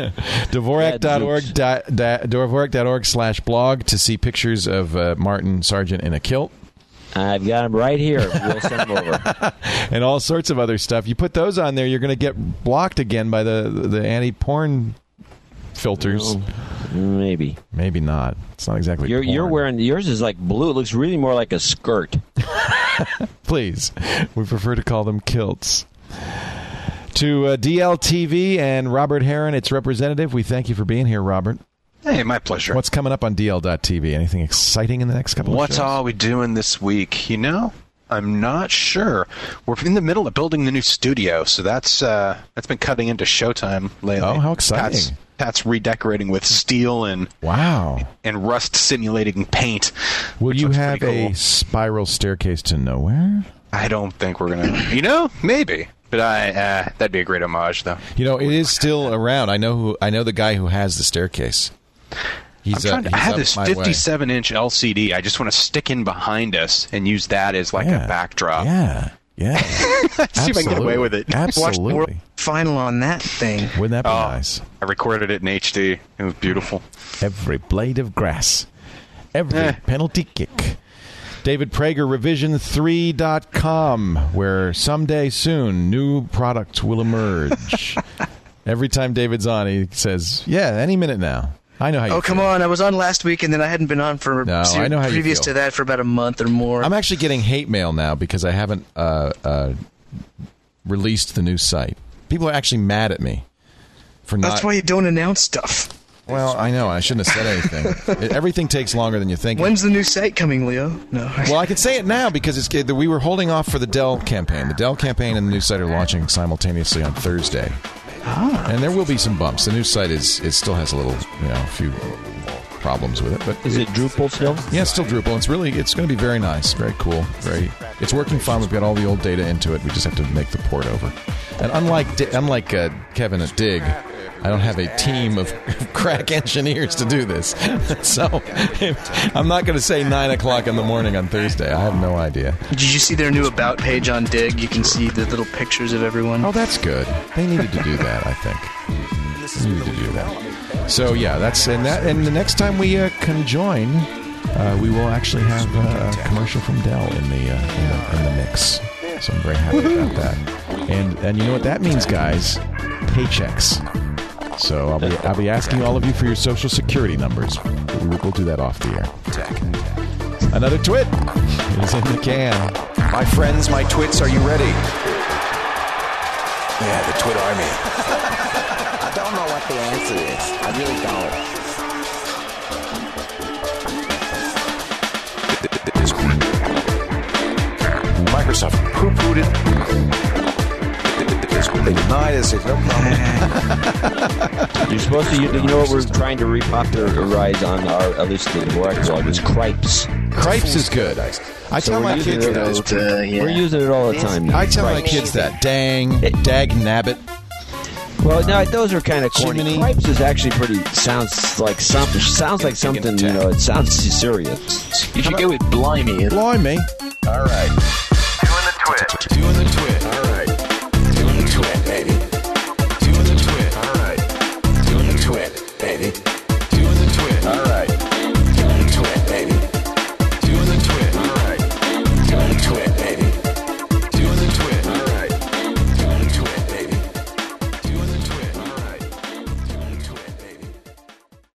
Speaker 1: Dvorak.org/blog to see pictures of Martin Sargent in a kilt.
Speaker 4: I've got them right here. We'll send them over.
Speaker 1: And all sorts of other stuff. You put those on there, you're going to get blocked again by the anti-porn filters.
Speaker 4: Well, maybe.
Speaker 1: Maybe not. It's not exactly
Speaker 4: You're wearing... Yours is like blue. It looks really more like a skirt.
Speaker 1: Please. We prefer to call them kilts. To DLTV and Robert Heron, its representative, we thank you for being here, Robert.
Speaker 6: Hey, my pleasure.
Speaker 1: What's coming up on DL.TV? Anything exciting in the next couple of shows?
Speaker 6: What are we doing this week? I'm not sure. We're in the middle of building the new studio, so that's been cutting into Showtime lately.
Speaker 1: Oh, how exciting!
Speaker 6: Pat's redecorating with steel and rust simulating paint.
Speaker 1: Will you have a spiral staircase to nowhere?
Speaker 6: I don't think we're gonna. Maybe. But that'd be a great homage, though.
Speaker 1: It is still around. I know the guy who has the staircase.
Speaker 6: I have this 57-inch LCD. I just want to stick in behind us and use that as a backdrop.
Speaker 1: Yeah.
Speaker 6: See if I can get away with it.
Speaker 1: Absolutely.
Speaker 2: Watch the World Final on that thing.
Speaker 1: Wouldn't that be nice?
Speaker 6: I recorded it in HD. It was beautiful.
Speaker 1: Every blade of grass. Every penalty kick. David Prager, Revision3.com, where someday soon new products will emerge. Every time David's on, he says, any minute now. I know how you feel.
Speaker 2: Oh, come on. I was on last week, and then I hadn't been on for
Speaker 1: I know how
Speaker 2: previous to that for about a month or more.
Speaker 1: I'm actually getting hate mail now because I haven't released the new site. People are actually mad at me for not...
Speaker 2: That's why you don't announce stuff.
Speaker 1: Well, I know. I shouldn't have said anything. Everything takes longer than you think.
Speaker 2: When's the new site coming, Leo? No.
Speaker 1: Well, I can say it now because we were holding off for the Dell campaign. The Dell campaign and the new site are launching simultaneously on Thursday. And there will be some bumps. The new site still has a little, a few problems with it. But
Speaker 4: is it Drupal still?
Speaker 1: Yeah, it's still Drupal. It's going to be very nice, very cool, it's working fine. We've got all the old data into it. We just have to make the port over. And unlike Kevin at Dig, I don't have a team of crack engineers to do this. So I'm not going to say 9 o'clock in the morning on Thursday. I have no idea.
Speaker 2: Did you see their new About page on Dig? You can see the little pictures of everyone.
Speaker 1: Oh, that's good. They needed to do that, I think. They needed to do that. So, and the next time we conjoin, we will actually have a commercial from Dell in the mix. So I'm very happy about that. And you know what that means, guys? Paychecks. So I'll be asking all of you for your social security numbers. We'll do that off the air. Another twit is in the can.
Speaker 7: My friends, my twits, are you ready? Yeah, the twit army.
Speaker 8: I don't know what the answer is. I really
Speaker 7: don't. Microsoft poo-pooed it. They denied us. No problem.
Speaker 4: You're supposed to, you know what we're trying to repopularize on at least the Dvorak blog is Cripes.
Speaker 1: Cripes is good. I tell my kids that.
Speaker 4: We're using it all the time now.
Speaker 1: I tell my kids that. Dag nabbit.
Speaker 4: Well, no, those are kind of corny. Cripes is actually sounds like something. It sounds serious.
Speaker 5: You should go with blimey.
Speaker 1: Blimey.
Speaker 7: All right.
Speaker 9: Doing the twit.
Speaker 7: All right.